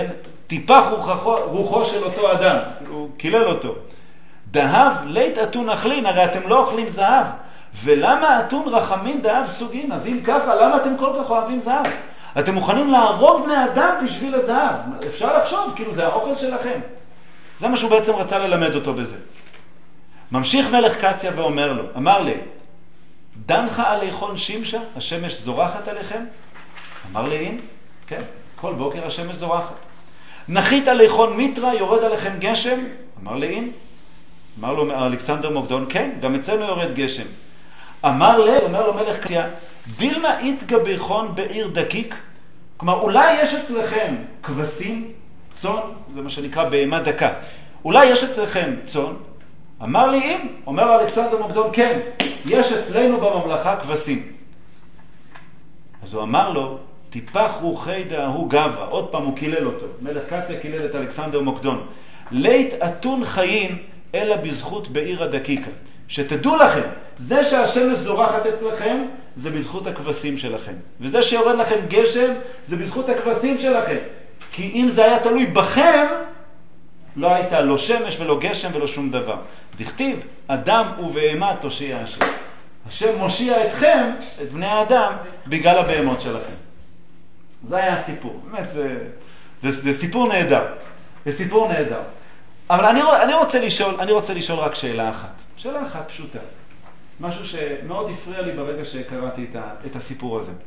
טיפח רוחו, רוחו של אותו אדם, הוא קילל אותו. דהב לית אתון אכלין, הרי אתם לא אוכלים זהב. ולמה אתון רחמין דהב סוגין? אז אם ככה, למה אתם כל כך אוהבים זהב? אתם מוכנים להרוג בני אדם בשביל הזהב. אפשר לחשוב, כאילו זה האוכל שלכם. זה מה שהוא בעצם רצה ללמד אותו בזה. ממשיך מלך קציה ואומר לו, אמר לי, דנך עליכון שמשה, השמש זורחת עליכם? אמר לי, אין, כן, כל בוקר השמש זורחת. נחית עליכון מיטרה, יורד עליכם גשם? אמר לי, אין. אמר לו אלכסנדר מוקדון, כן, גם אצלנו יורד גשם. אמר לי, אומר לו מלך קציה, דילמה יתגביכון בעיר דקיק? כלומר, אולי יש אצלכם כבשים, צון, זה מה שנקרא בהמה דקה. אולי יש אצלכם צון? אמר לי, אם, אומר אלכסנדר מוקדון, כן, יש אצלנו בממלכה כבשים. אז הוא אמר לו, טיפח רוחי דהוא גברא, עוד פעם הוא קילל אותו, מלך קציה קילל את אלכסנדר מוקדון, לית אתון חיים אלא בזכות בעיר הדקיקה. שתדעו לכם, זה שהשמש זורחת אצלכם, זה בזכות הכבשים שלכם. וזה שיורד לכם גשם, זה בזכות הכבשים שלכם. כי אם זה היה תלוי בכם, לא הייתה לא שמש ולא גשם ולא שום דבר. דכתיב, אדם ובהמה תושיע השם. השם מושיע אתכם, את בני האדם, בגלל הבהמות שלכם. זה היה הסיפור. באמת, זה, זה, זה סיפור נהדר. זה סיפור נהדר. אבל אני, אני, רוצה לשאול, אני רוצה לשאול רק שאלה אחת. שאלה אחת פשוטה. משהו שמאוד הפריע לי ברגע שקראתי את, ה, את הסיפור הזה.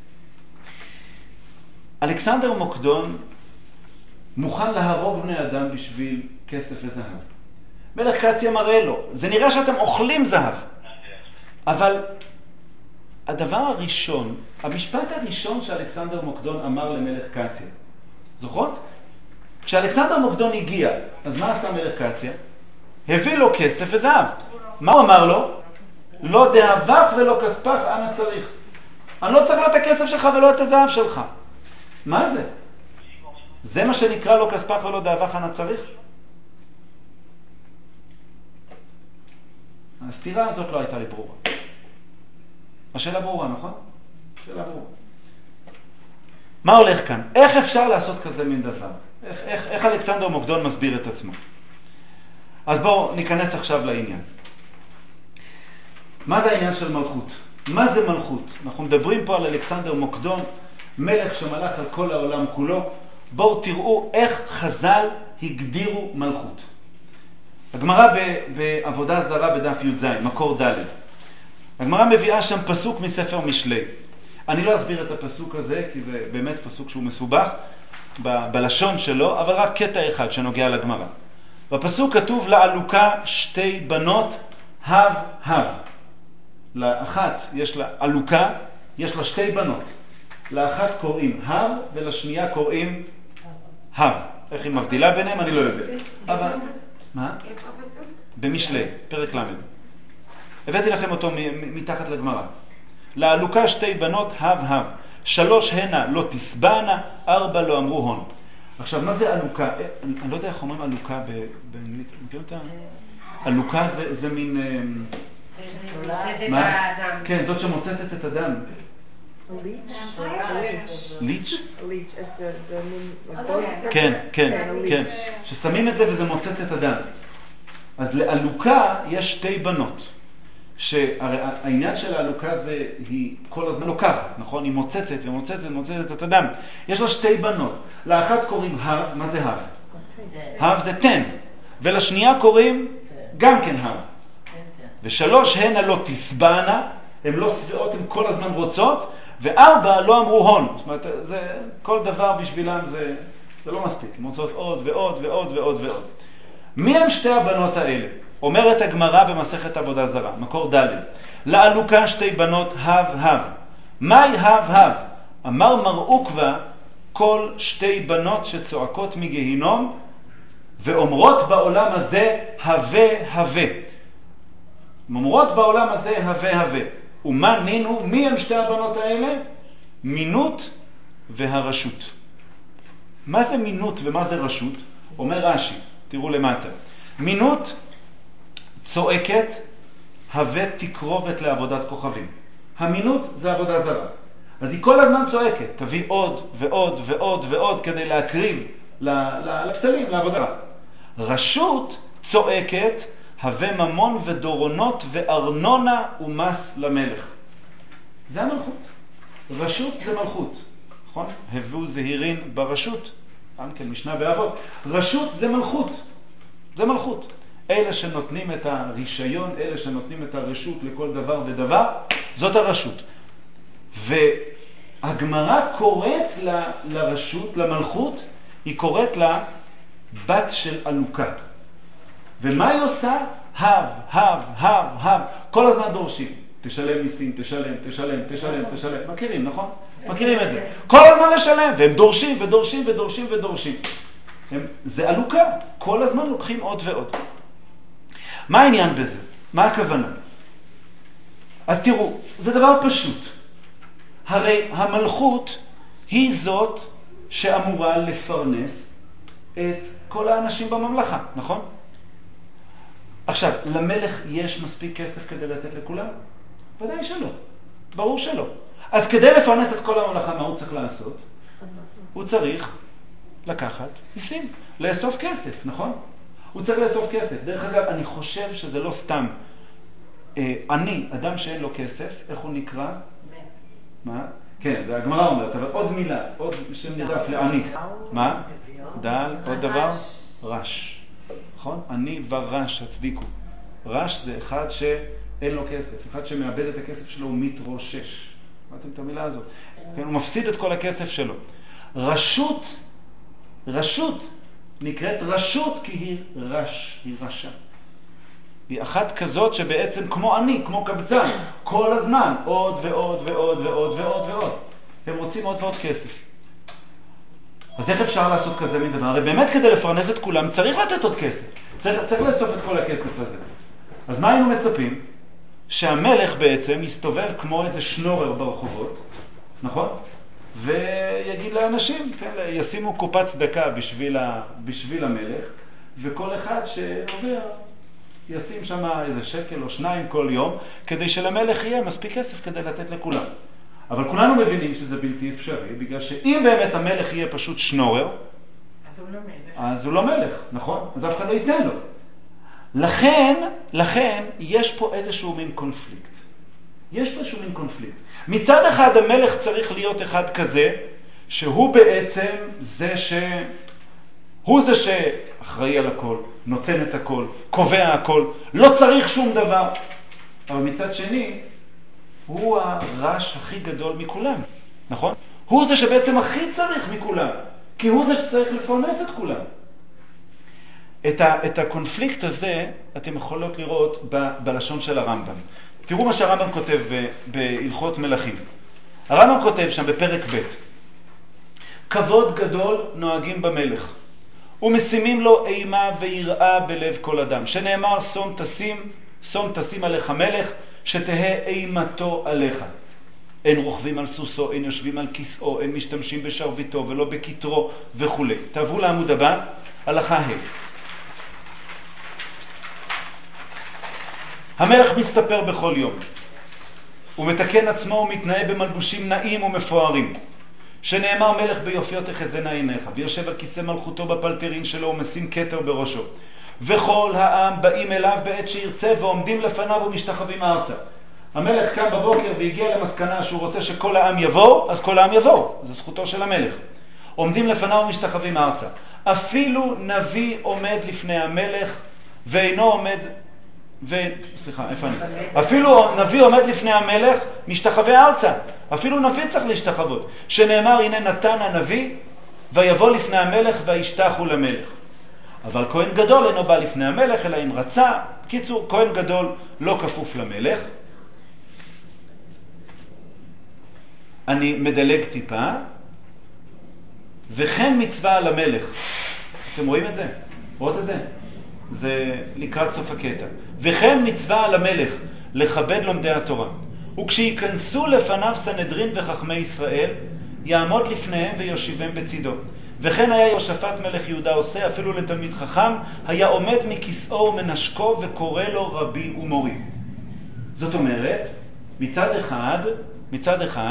אלכסנדר מוקדון מוכן להרוג בני אדם בשביל כסף וזהב. מלך קציה מראה לו, זה נראה שאתם אוכלים זהב. אבל הדבר הראשון, המשפט הראשון שאלכסנדר מוקדון אמר למלך קציה, זוכרות? כשאלכסנדר מוקדון הגיע, אז מה עשה מלך קציה? הביא לו כסף וזהב. מה הוא אמר לו? לא דאבך ולא כספך, אנא צריך. אני לא צריך לא את הכסף שלך ולא את הזהב שלך. מה זה? זה מה שנקרא לא כספך ולא דאבך, אנא צריך? הסתירה הזאת לא הייתה לי ברורה. השאלה ברורה, נכון? השאלה ברורה. מה הולך כאן? איך אפשר לעשות כזה מין דבר? איך, איך, איך אלכסנדר מוקדון מסביר את עצמו? אז בואו ניכנס עכשיו לעניין. מה זה העניין של מלכות? מה זה מלכות? אנחנו מדברים פה על אלכסנדר מוקדון, מלך שמלך על כל העולם כולו. בואו תראו איך חז"ל הגדירו מלכות. הגמרא בעבודה זרה בדף י"ז, מקור ד'. הגמרא מביאה שם פסוק מספר משלי. אני לא אסביר את הפסוק הזה, כי זה באמת פסוק שהוא מסובך ב- בלשון שלו, אבל רק קטע אחד שנוגע לגמרא. בפסוק כתוב, לעלוקה שתי בנות, הב הב. לאחת יש לה עלוקה, יש לה שתי בנות. לאחת קוראים הב, ולשנייה קוראים הב. איך היא מבדילה ביניהם? אני לא יודע. אבל... מה? במשלי, פרק למד. הבאתי לכם אותו מתחת לגמרא. לעלוקה שתי בנות, הב הב. שלוש הנה לא תסבענה, ארבע לא אמרו הון. עכשיו, מה זה עלוקה? אני, אני לא יודע איך אומרים עלוקה באנגלית. מכיר אותה? עלוקה זה, זה מין... מה? כן, זאת שמוצצת את הדם. ליץ'? ליץ'. כן, כן, כן. ששמים את זה וזה מוצץ את הדם. אז לעלוקה יש שתי בנות. שהעניין של העלוקה זה, היא כל הזמן לוקחת, נכון? היא מוצצת ומוצצת ומוצצת את הדם. יש לה שתי בנות. לאחת קוראים הב, מה זה הב? הב זה תן. ולשנייה קוראים גם כן הב. ושלוש הנה לא תסבענה, הן לא שבעות, הן כל הזמן רוצות, וארבע לא אמרו הון. זאת אומרת, זה, כל דבר בשבילם זה, זה לא מספיק. הן רוצות עוד ועוד ועוד ועוד ועוד. מי הם שתי הבנות האלה? אומרת הגמרא במסכת עבודה זרה, מקור ד'. לעלוקה שתי בנות, הב הב. מהי הב הב? אמר מר עוקבא, כל שתי בנות שצועקות מגהינום, ואומרות בעולם הזה, הווה הווה. אומרות בעולם הזה, הווה הווה. ומה נינו? מי הם שתי הבנות האלה? מינות והרשות. מה זה מינות ומה זה רשות? אומר רש"י, תראו למטה. מינות צועקת, הווה תקרובת לעבודת כוכבים. המינות זה עבודה זרה. אז היא כל הזמן צועקת, תביא עוד ועוד ועוד ועוד כדי להקריב לפסלים, לעבודה. רשות צועקת, הווה ממון ודורונות וארנונה ומס למלך. זה המלכות. רשות זה מלכות. נכון? הבאו זהירין ברשות. גם כן, משנה באבות. רשות זה מלכות. זה מלכות. אלה שנותנים את הרישיון, אלה שנותנים את הרשות לכל דבר ודבר, זאת הרשות. והגמרא קוראת ל, לרשות, למלכות, היא קוראת לה בת של אלוקה. ומה היא עושה? הב, הב, הב, הב. כל הזמן דורשים. תשלם מיסים, תשלם, תשלם, תשלם, תשלם. מכירים, נכון? מכירים את זה. כל הזמן לשלם, והם דורשים ודורשים ודורשים ודורשים. הם, זה אלוקה. כל הזמן לוקחים עוד ועוד. מה העניין בזה? מה הכוונה? אז תראו, זה דבר פשוט. הרי המלכות היא זאת שאמורה לפרנס את כל האנשים בממלכה, נכון? עכשיו, למלך יש מספיק כסף כדי לתת לכולם? ודאי שלא. ברור שלא. אז כדי לפרנס את כל הממלכה, מה הוא צריך לעשות? הוא צריך לקחת מיסים, לאסוף כסף, נכון? הוא צריך לאסוף כסף. דרך אגב, אני חושב שזה לא סתם. אה, אני, אדם שאין לו כסף, איך הוא נקרא? מה? כן, זה הגמרא אומרת, אבל עוד מילה, עוד שם נרדף לעני. מה? דל, עוד דבר? רש. נכון? אני ורש, הצדיקו. רש זה אחד שאין לו כסף, אחד שמאבד את הכסף שלו, הוא מתרושש. ראיתם את המילה הזאת? כן, הוא מפסיד את כל הכסף שלו. רשות, רשות, נקראת רשות כי היא רש, היא רשע. היא אחת כזאת שבעצם כמו אני, כמו קבצן, כל הזמן, עוד ועוד ועוד ועוד ועוד ועוד. הם רוצים עוד ועוד כסף. אז איך אפשר לעשות כזה מדבר? הרי באמת כדי לפרנס את כולם צריך לתת עוד כסף. צריך, צריך לאסוף את כל הכסף הזה. אז מה היינו מצפים? שהמלך בעצם יסתובב כמו איזה שנורר ברחובות, נכון? ויגיד לאנשים, כן, ישימו קופת צדקה בשביל, ה, בשביל המלך, וכל אחד שעובר ישים שם איזה שקל או שניים כל יום, כדי שלמלך יהיה מספיק כסף כדי לתת לכולם. אבל כולנו מבינים שזה בלתי אפשרי, בגלל שאם באמת המלך יהיה פשוט שנורר, אז הוא לא מלך. אז הוא לא מלך, נכון? אז אף אחד לא ייתן לו. לכן, לכן, יש פה איזשהו מין קונפליקט. יש פה איזשהו מין קונפליקט. מצד אחד המלך צריך להיות אחד כזה, שהוא בעצם זה ש... הוא זה שאחראי על הכל, נותן את הכל, קובע הכל, לא צריך שום דבר. אבל מצד שני, הוא הרש הכי גדול מכולם, נכון? הוא זה שבעצם הכי צריך מכולם, כי הוא זה שצריך לפרנס את כולם. את, ה, את הקונפליקט הזה אתם יכולות לראות ב, בלשון של הרמב"ם. תראו מה שהרמב"ם כותב ב, בהלכות מלכים. הרמב"ם כותב שם בפרק ב' כבוד גדול נוהגים במלך, ומשימים לו אימה ויראה בלב כל אדם, שנאמר שום תשים, שום תשים עליך מלך, שתהה אימתו עליך. אין רוכבים על סוסו, אין יושבים על כיסאו, אין משתמשים בשרביטו ולא בכתרו וכו'. תעברו לעמוד הבא, הלכה ה'. המלך מסתפר בכל יום, הוא מתקן עצמו ומתנאה במלבושים נעים ומפוארים, שנאמר מלך ביופיות תחזינה עיניך, ויושב על כיסא מלכותו בפלטרין שלו ומשים כתר בראשו, וכל העם באים אליו בעת שירצה ועומדים לפניו ומשתחווים ארצה. המלך קם בבוקר והגיע למסקנה שהוא רוצה שכל העם יבוא, אז כל העם יבוא, זו זכותו של המלך. עומדים לפניו ומשתחווים ארצה. אפילו נביא עומד לפני המלך ואינו עומד ו... סליחה, איפה אני? אפילו נביא עומד לפני המלך, משתחווה ארצה. אפילו נביא צריך להשתחוות. שנאמר, הנה נתן הנביא, ויבוא לפני המלך וישתחו למלך. אבל כהן גדול אינו בא לפני המלך, אלא אם רצה. קיצור, כהן גדול לא כפוף למלך. אני מדלג טיפה. וכן מצווה על המלך. אתם רואים את זה? רואות את זה? זה לקראת סוף הקטע. וכן מצווה על המלך לכבד לומדי התורה. וכשייכנסו לפניו סנהדרין וחכמי ישראל, יעמוד לפניהם ויושיבם בצידו. וכן היה יהושפט מלך יהודה עושה, אפילו לתלמיד חכם, היה עומד מכיסאו ומנשקו וקורא לו רבי ומורי. זאת אומרת, מצד אחד, מצד אחד,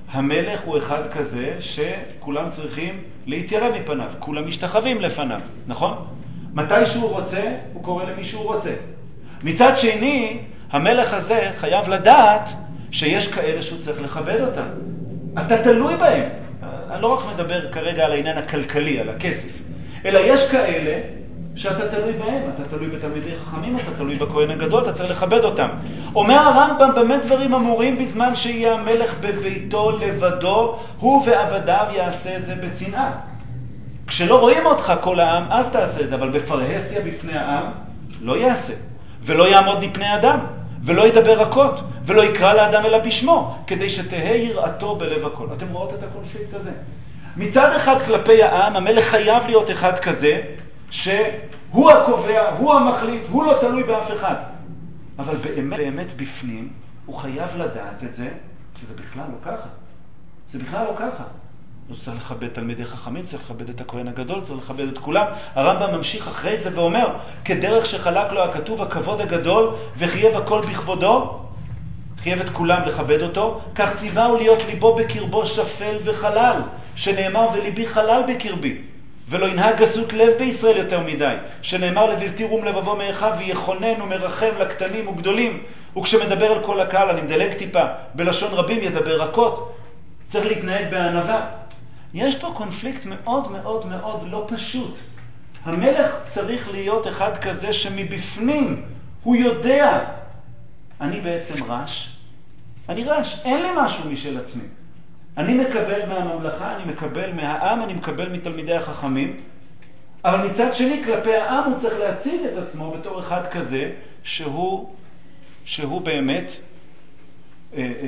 המלך הוא אחד כזה שכולם צריכים להתיירא מפניו, כולם משתחווים לפניו, נכון? מתי שהוא רוצה, הוא קורא למי שהוא רוצה. מצד שני, המלך הזה חייב לדעת שיש כאלה שהוא צריך לכבד אותם. אתה תלוי בהם. אני לא רק מדבר כרגע על העניין הכלכלי, על הכסף, אלא יש כאלה שאתה תלוי בהם, אתה תלוי בתלמידי חכמים, אתה תלוי בכהן הגדול, אתה צריך לכבד אותם. אומר הרמב"ם, באמת דברים אמורים בזמן שיהיה המלך בביתו לבדו, הוא ועבדיו יעשה זה בצנעה. כשלא רואים אותך כל העם, אז תעשה את זה, אבל בפרהסיה בפני העם לא יעשה, ולא יעמוד מפני אדם, ולא ידבר רכות, ולא יקרא לאדם אלא בשמו, כדי שתהא יראתו בלב הכל. אתם רואות את הקונפליקט הזה? מצד אחד כלפי העם, המלך חייב להיות אחד כזה, שהוא הקובע, הוא המחליט, הוא לא תלוי באף אחד. אבל באמת, באמת בפנים, הוא חייב לדעת את זה, שזה בכלל לא ככה. זה בכלל לא ככה. הוא צריך לכבד תלמידי חכמים, צריך לכבד את הכהן הגדול, צריך לכבד את כולם. הרמב"ם ממשיך אחרי זה ואומר, כדרך שחלק לו הכתוב הכבוד הגדול, וחייב הכל בכבודו, חייב את כולם לכבד אותו, כך ציווהו להיות ליבו בקרבו שפל וחלל, שנאמר וליבי חלל בקרבי. ולא ינהג גסות לב בישראל יותר מדי, שנאמר לבלתי רום לבבו מאחיו ויחונן ומרחם לקטנים וגדולים. וכשמדבר על כל הקהל, אני מדלג טיפה, בלשון רבים ידבר רכות, צריך להתנהג בענווה. יש פה קונפליקט מאוד מאוד מאוד לא פשוט. המלך צריך להיות אחד כזה שמבפנים הוא יודע, אני בעצם רש, אני רש, אין לי משהו משל עצמי. אני מקבל מהממלכה, אני מקבל מהעם, אני מקבל מתלמידי החכמים, אבל מצד שני, כלפי העם הוא צריך להציג את עצמו בתור אחד כזה, שהוא, שהוא באמת אה, אה,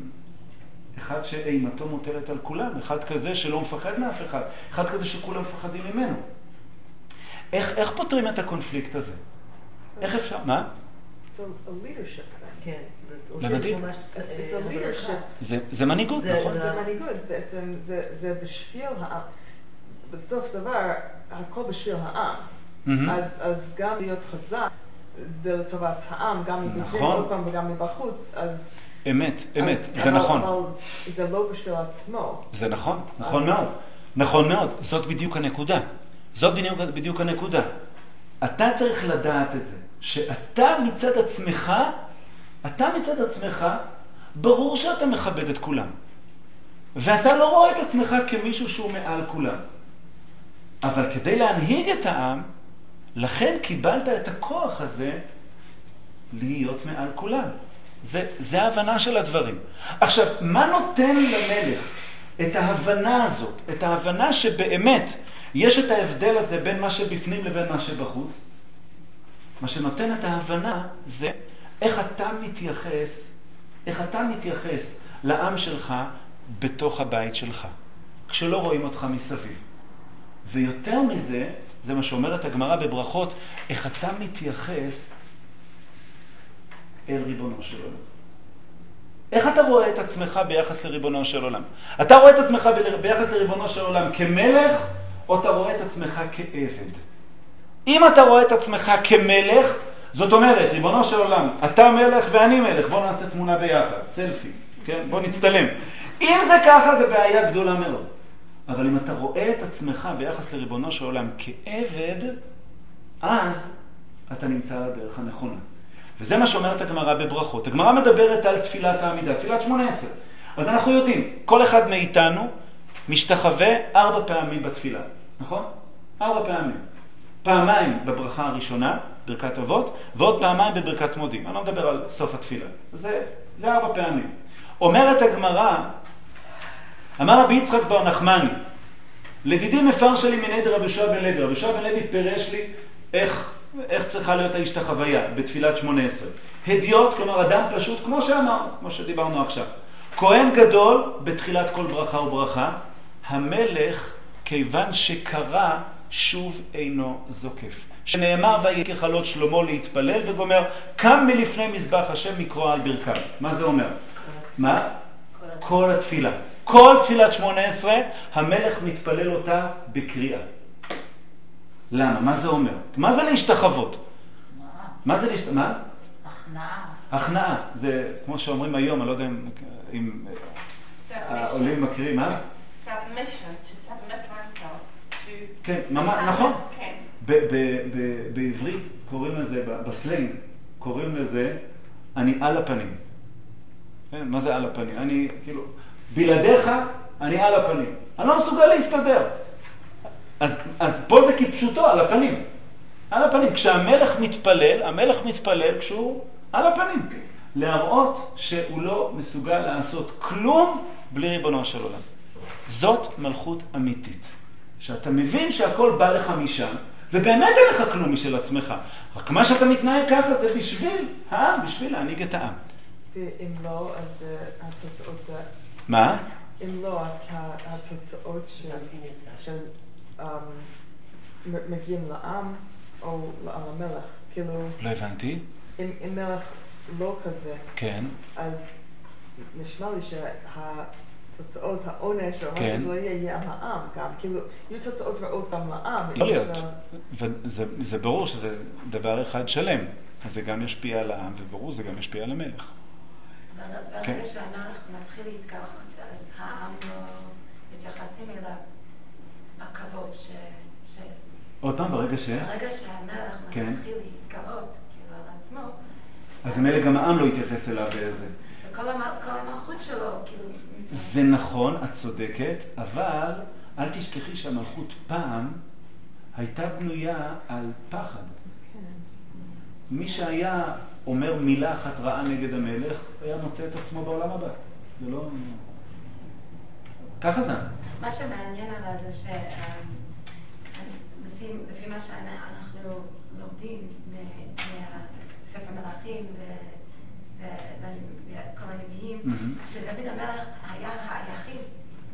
אחד שאימתו מוטלת על כולם, אחד כזה שלא מפחד מאף אחד, אחד כזה שכולם מפחדים ממנו. איך, איך פותרים את הקונפליקט הזה? איך אפשר? מה? It's a, a leadership thing. כן. למדהים. It's, it's a leadership. זה, זה מנהיגות, זה- נכון? זה מנהיגות, בעצם זה, זה בשביל העם. בסוף דבר, הכל בשביל העם. מהמם. אז, אז גם להיות חזק, זה לטובת העם, גם מבפנים נכון. עוד פעם וגם מבחוץ. אז, אמת, אמת, אז, זה אבל, נכון. אבל זה לא בשביל עצמו. זה נכון, נכון אז- מאוד. נכון מאוד, זאת בדיוק הנקודה. זאת בדיוק, בדיוק הנקודה. אתה צריך לדעת את זה, שאתה מצד עצמך, אתה מצד עצמך, ברור שאתה מכבד את כולם. ואתה לא רואה את עצמך כמישהו שהוא מעל כולם. אבל כדי להנהיג את העם, לכן קיבלת את הכוח הזה להיות מעל כולם. זה, זה ההבנה של הדברים. עכשיו, מה נותן למלך את ההבנה הזאת, את ההבנה שבאמת יש את ההבדל הזה בין מה שבפנים לבין מה שבחוץ? מה שנותן את ההבנה זה איך אתה מתייחס, איך אתה מתייחס לעם שלך בתוך הבית שלך, כשלא רואים אותך מסביב. ויותר מזה, זה מה שאומרת הגמרא בברכות, איך אתה מתייחס אל ריבונו של עולם. איך אתה רואה את עצמך ביחס לריבונו של עולם? אתה רואה את עצמך ביחס לריבונו של עולם כמלך, או אתה רואה את עצמך כעבד? אם אתה רואה את עצמך כמלך, זאת אומרת, ריבונו של עולם, אתה מלך ואני מלך, בוא נעשה תמונה ביחד, סלפי, כן? בוא נצטלם. אם זה ככה, זה בעיה גדולה מאוד. אבל אם אתה רואה את עצמך ביחס לריבונו של עולם כעבד, אז אתה נמצא על הדרך הנכונה. וזה מה שאומרת הגמרא בברכות. הגמרא מדברת על תפילת העמידה, תפילת שמונה עשרה. אז אנחנו יודעים, כל אחד מאיתנו משתחווה ארבע פעמים בתפילה, נכון? ארבע פעמים. פעמיים בברכה הראשונה, ברכת אבות, ועוד פעמיים בברכת מודים. אני לא מדבר על סוף התפילה. זה, זה ארבע פעמים. אומרת הגמרא, אמר רבי יצחק בר נחמני, לדידי מפרש לי מנהד רבי יהושע בן לוי. רבי יהושע בן לוי פירש לי איך, איך צריכה להיות ההשתחוויה בתפילת שמונה עשרה. הדיוט, כלומר אדם פשוט, כמו שאמרנו, כמו שדיברנו עכשיו. כהן גדול בתחילת כל ברכה וברכה, המלך כיוון שקרא שוב אינו זוקף. שנאמר ויקרא חלות שלמה להתפלל וגומר, קם מלפני מזבח השם מקרוא על ברכיו. מה זה אומר? מה? כל התפילה. כל תפילת שמונה עשרה, המלך מתפלל אותה בקריאה. למה? מה זה אומר? מה זה להשתחוות? מה זה להשתחוות? מה? הכנעה. הכנעה. זה כמו שאומרים היום, אני לא יודע אם... אם העולים מקריאים, מה? Submission, to submit oneself to... כן, ממש, נכון. כן. בעברית קוראים לזה, בסלנג, קוראים לזה, אני על הפנים. מה זה על הפנים? אני, כאילו, בלעדיך, אני על הפנים. אני לא מסוגל להסתדר. אז, אז פה זה כפשוטו, על הפנים. על הפנים. כשהמלך מתפלל, המלך מתפלל כשהוא על הפנים. להראות שהוא לא מסוגל לעשות כלום בלי ריבונו של עולם. זאת מלכות אמיתית. שאתה מבין שהכל בא לך משם, ובאמת אין לך כלום משל עצמך. רק מה שאתה מתנהג ככה זה בשביל העם, בשביל להנהיג את העם. ואם לא, אז התוצאות זה... מה? אם לא, התוצאות של מגיעים לעם או למלך, כאילו... לא הבנתי. אם מלך לא כזה, כן. אז נשמע לי שהתוצאות, העונש, או מה שזה לא יהיה, יהיה על העם גם. כאילו, יהיו תוצאות רעות גם לעם. לא להיות. זה ברור שזה דבר אחד שלם. אז זה גם ישפיע על העם, וברור זה גם ישפיע על המלך. ברגע שהמלך מתחיל להתגרות, אז העם לא מתייחסים אליו בכבוד ש... עוד פעם, ברגע ש... ברגע שהמלך מתחיל להתגרות, כאילו על עצמו... אז המלך גם העם לא יתייחס אליו באיזה. וכל המלכות שלו, כאילו... זה נכון, את צודקת, אבל אל תשכחי שהמלכות פעם הייתה בנויה על פחד. מי שהיה אומר מילה אחת רעה נגד המלך, היה מוצא את עצמו בעולם הבא. זה לא... ככה זה. מה שמעניין עליו זה ש... לפי מה שאנחנו לומדים מהספר מלכים וכל הנביאים, שדוד המלך היה היחיד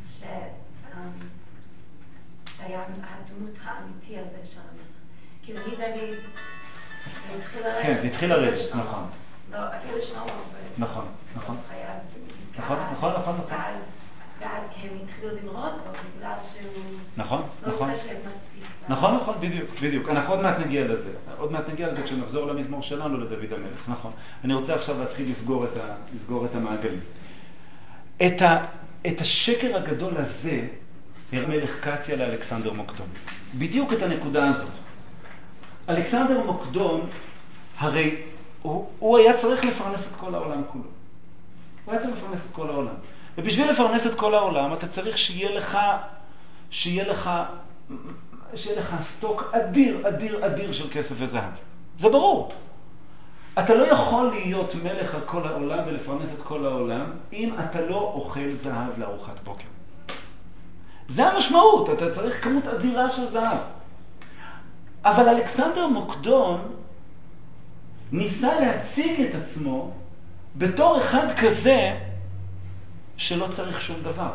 שהיה הדמות האמיתי הזה של המלך. כאילו מדוד זה התחיל לרדת. כן, זה התחיל לרדת, נכון. לא, אפילו שלמה. נכון, נכון. נכון, נכון, נכון, נכון. ואז הם התחילו למרוד בו בגלל שהוא... נכון, נכון. לא חשב מספיק. נכון, נכון, בדיוק, בדיוק. אנחנו עוד מעט נגיע לזה. עוד מעט נגיע לזה כשנחזור למזמור שלנו לדוד המלך, נכון. אני רוצה עכשיו להתחיל לסגור את, ה, לסגור את המעגלים. את, ה, את השקר הגדול הזה הראה מלך קציה לאלכסנדר מוקדון. בדיוק את הנקודה הזאת. אלכסנדר מוקדון, הרי הוא, הוא היה צריך לפרנס את כל העולם כולו. הוא היה צריך לפרנס את כל העולם. ובשביל לפרנס את כל העולם, אתה צריך שיהיה לך, שיהיה לך, שיהיה לך סטוק אדיר, אדיר, אדיר של כסף וזהב. זה ברור. אתה לא יכול להיות מלך על כל העולם ולפרנס את כל העולם, אם אתה לא אוכל זהב לארוחת בוקר. זה המשמעות, אתה צריך כמות אדירה של זהב. אבל אלכסנדר מוקדון ניסה להציג את עצמו בתור אחד כזה שלא צריך שום דבר.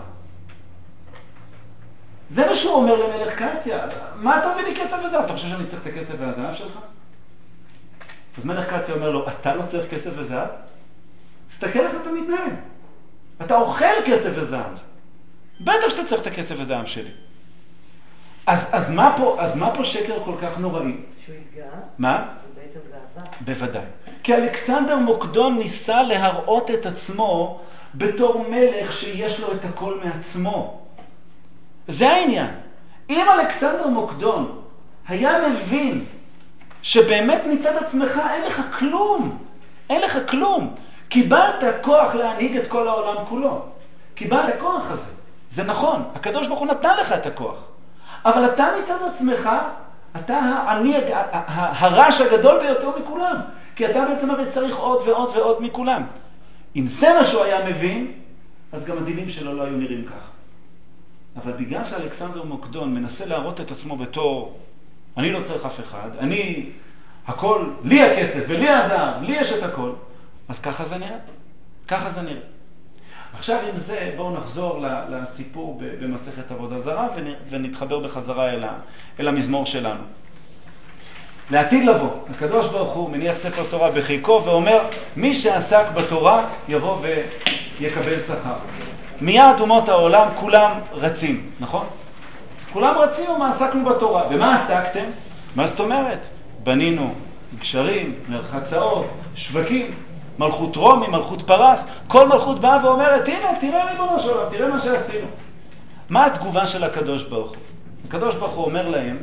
זה מה שהוא אומר למלך קציה. מה אתה מביא לי כסף וזהב? אתה חושב שאני צריך את הכסף והזהב שלך? אז מלך קציה אומר לו, אתה לא צריך כסף וזהב? תסתכל איך אתה מתנהג. אתה אוכל כסף וזהב. בטח שאתה צריך את הכסף וזהב שלי. אז, אז, מה פה, אז מה פה שקר כל כך נוראי? שהוא התגאה? מה? הוא בעצם גאווה. בוודאי. כי אלכסנדר מוקדון ניסה להראות את עצמו בתור מלך שיש לו את הכל מעצמו. זה העניין. אם אלכסנדר מוקדון היה מבין שבאמת מצד עצמך אין לך כלום, אין לך כלום, קיבלת כוח להנהיג את כל העולם כולו. קיבלת הכוח הזה. זה נכון, הקדוש ברוך הוא נתן לך את הכוח. אבל אתה מצד עצמך, אתה העני, הרש הגדול ביותר מכולם. כי אתה בעצם הרי צריך עוד ועוד ועוד מכולם. אם זה מה שהוא היה מבין, אז גם הדינים שלו לא היו נראים כך. אבל בגלל שאלכסנדר מוקדון מנסה להראות את עצמו בתור, אני לא צריך אף אחד, אני, הכל, לי הכסף ולי הזהב, לי יש את הכל, אז ככה זה נראה. ככה זה נראה. עכשיו עם זה בואו נחזור לסיפור במסכת עבודה זרה ונתחבר בחזרה אל, אל המזמור שלנו. לעתיד לבוא, הקדוש ברוך הוא מניח ספר תורה בחיקו ואומר, מי שעסק בתורה יבוא ויקבל שכר. מיד אומות העולם כולם רצים, נכון? כולם רצים ומה עסקנו בתורה. ומה עסקתם? מה זאת אומרת? בנינו גשרים, מרחצאות, שווקים. מלכות רומי, מלכות פרס, כל מלכות באה ואומרת, הנה, תראה ריבונו של עולם, תראה מה שעשינו. מה התגובה של הקדוש ברוך הוא? הקדוש ברוך הוא אומר להם,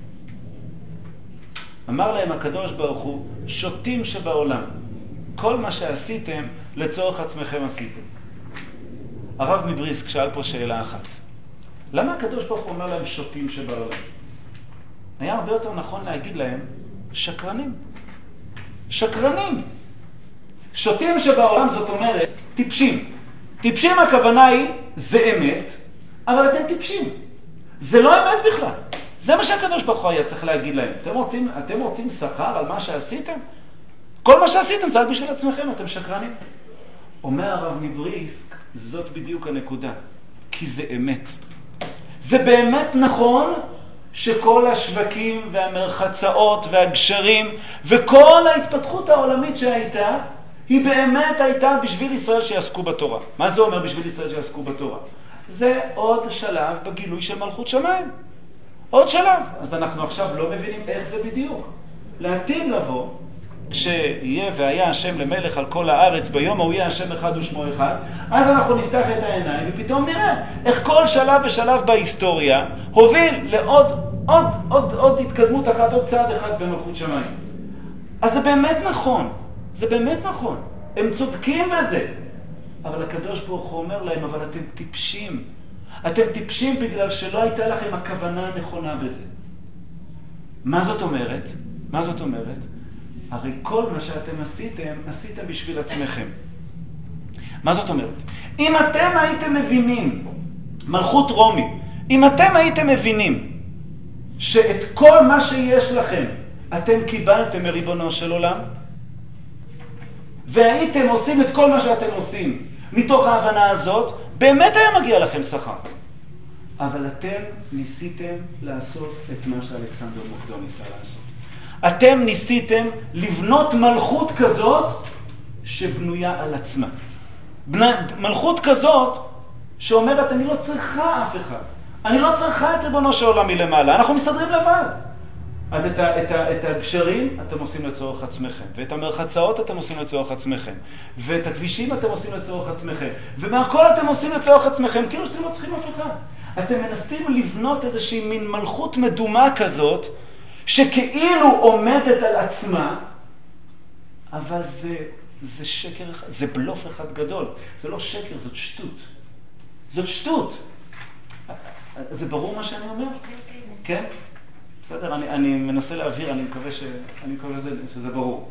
אמר להם הקדוש ברוך הוא, שוטים שבעולם, כל מה שעשיתם לצורך עצמכם עשיתם. הרב מבריסק שאל פה שאלה אחת. למה הקדוש ברוך הוא אומר להם שוטים שבעולם? היה הרבה יותר נכון להגיד להם שקרנים. שקרנים. שוטים שבעולם זאת אומרת טיפשים. טיפשים הכוונה היא זה אמת, אבל אתם טיפשים. זה לא אמת בכלל. זה מה שהקדוש ברוך הוא היה צריך להגיד להם. אתם רוצים, אתם רוצים שכר על מה שעשיתם? כל מה שעשיתם זה רק בשביל עצמכם, אתם שקרנים. אומר הרב מבריסק, זאת בדיוק הנקודה. כי זה אמת. זה באמת נכון שכל השווקים והמרחצאות והגשרים וכל ההתפתחות העולמית שהייתה, היא באמת הייתה בשביל ישראל שיעסקו בתורה. מה זה אומר בשביל ישראל שיעסקו בתורה? זה עוד שלב בגילוי של מלכות שמיים. עוד שלב. אז אנחנו עכשיו לא מבינים איך זה בדיוק. לעתיד לבוא, כשיהיה והיה השם למלך על כל הארץ, ביום הוא יהיה השם אחד ושמו אחד, אז אנחנו נפתח את העיניים ופתאום נראה איך כל שלב ושלב בהיסטוריה הוביל לעוד עוד, עוד, עוד התקדמות אחת, עוד צעד אחד במלכות שמיים. אז זה באמת נכון. זה באמת נכון. הם צודקים בזה. אבל הקדוש ברוך הוא אומר להם, אבל אתם טיפשים. אתם טיפשים בגלל שלא הייתה לכם הכוונה הנכונה בזה. מה זאת אומרת? מה זאת אומרת? הרי כל מה שאתם עשיתם, עשיתם בשביל עצמכם. מה זאת אומרת? אם אתם הייתם מבינים, מלכות רומי, אם אתם הייתם מבינים שאת כל מה שיש לכם אתם קיבלתם מריבונו של עולם, והייתם עושים את כל מה שאתם עושים מתוך ההבנה הזאת, באמת היה מגיע לכם שכר. אבל אתם ניסיתם לעשות את מה שאלכסנדר מוקדון ניסה לעשות. אתם ניסיתם לבנות מלכות כזאת שבנויה על עצמה. מלכות כזאת שאומרת, אני לא צריכה אף אחד. אני לא צריכה את ריבונו של עולם מלמעלה. אנחנו מסתדרים לבד. אז את, ה, את, ה, את הגשרים אתם עושים לצורך עצמכם, ואת המרחצאות אתם עושים לצורך עצמכם, ואת הכבישים אתם עושים לצורך עצמכם, ומהכל אתם עושים לצורך עצמכם, כאילו שאתם לא צריכים אף אחד. אתם מנסים לבנות איזושהי מין מלכות מדומה כזאת, שכאילו עומדת על עצמה, אבל זה, זה שקר, זה בלוף אחד גדול. זה לא שקר, זאת שטות. זאת שטות. זה ברור מה שאני אומר? כן? בסדר, אני, אני מנסה להעביר, אני מקווה, ש, אני מקווה שזה, שזה ברור.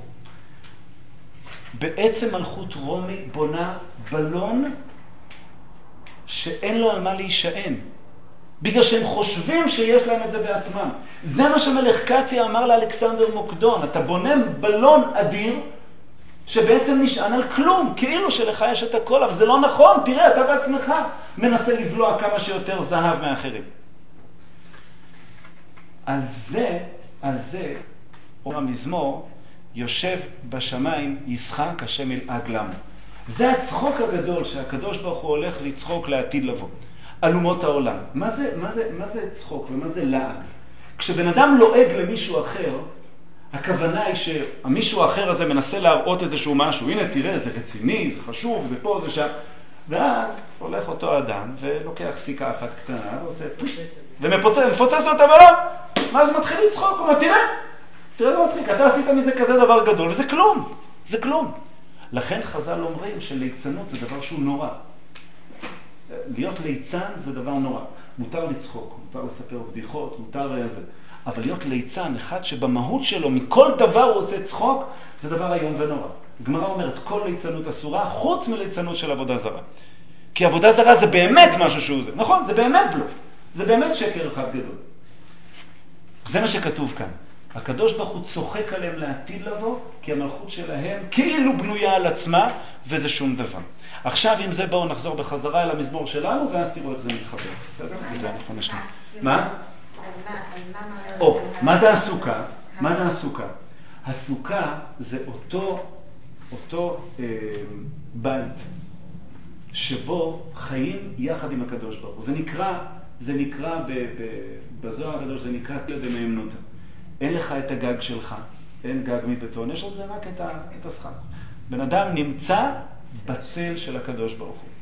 בעצם מלכות רומי בונה בלון שאין לו על מה להישען. בגלל שהם חושבים שיש להם את זה בעצמם. זה מה שמלך קציה אמר לאלכסנדר מוקדון. אתה בונה בלון אדיר שבעצם נשען על כלום, כאילו שלך יש את הכל, אבל זה לא נכון. תראה, אתה בעצמך מנסה לבלוע כמה שיותר זהב מאחרים. על זה, על זה, אומר המזמור, יושב בשמיים ישחק השם ילעג לנו. זה הצחוק הגדול שהקדוש ברוך הוא הולך לצחוק לעתיד לבוא. על אומות העולם. מה זה, מה זה, מה זה צחוק ומה זה לעג? כשבן אדם לועג למישהו אחר, הכוונה היא שהמישהו האחר הזה מנסה להראות איזשהו משהו. הנה תראה, זה רציני, זה חשוב, זה פה, זה שם. ואז הולך אותו אדם ולוקח סיכה אחת קטנה ועושה ומפוצץ אותה בעולם. ואז מתחיל לצחוק, הוא אומר, תראה, תראה זה מצחיק, אתה עשית מזה כזה דבר גדול, וזה כלום, זה כלום. לכן חז"ל אומרים שליצנות זה דבר שהוא נורא. להיות ליצן זה דבר נורא. מותר לצחוק, מותר לספר בדיחות, מותר לזה. אבל להיות ליצן, אחד שבמהות שלו, מכל דבר הוא עושה צחוק, זה דבר איום ונורא. הגמרא אומרת, כל ליצנות אסורה, חוץ מליצנות של עבודה זרה. כי עבודה זרה זה באמת משהו שהוא זה. נכון, זה באמת בלוף. זה באמת שקר אחד גדול. זה מה שכתוב כאן. הקדוש ברוך הוא צוחק עליהם לעתיד לבוא, כי המלכות שלהם כאילו בנויה על עצמה, וזה שום דבר. עכשיו עם זה בואו נחזור בחזרה אל המזמור שלנו, ואז תראו איך זה מתחבר. בסדר? וזה אנחנו נשמע. מה? או, מה זה הסוכה? מה זה הסוכה? הסוכה זה אותו, אותו אה, בית, שבו חיים יחד עם הקדוש ברוך הוא. זה נקרא, זה נקרא ב, ב, בזוהר הקדוש, זה נקרא תלת דמיימנותא. אין לך את הגג שלך, אין גג מבטון, יש על זה רק את, ה, את הסכך. בן אדם נמצא בצל של הקדוש ברוך הוא.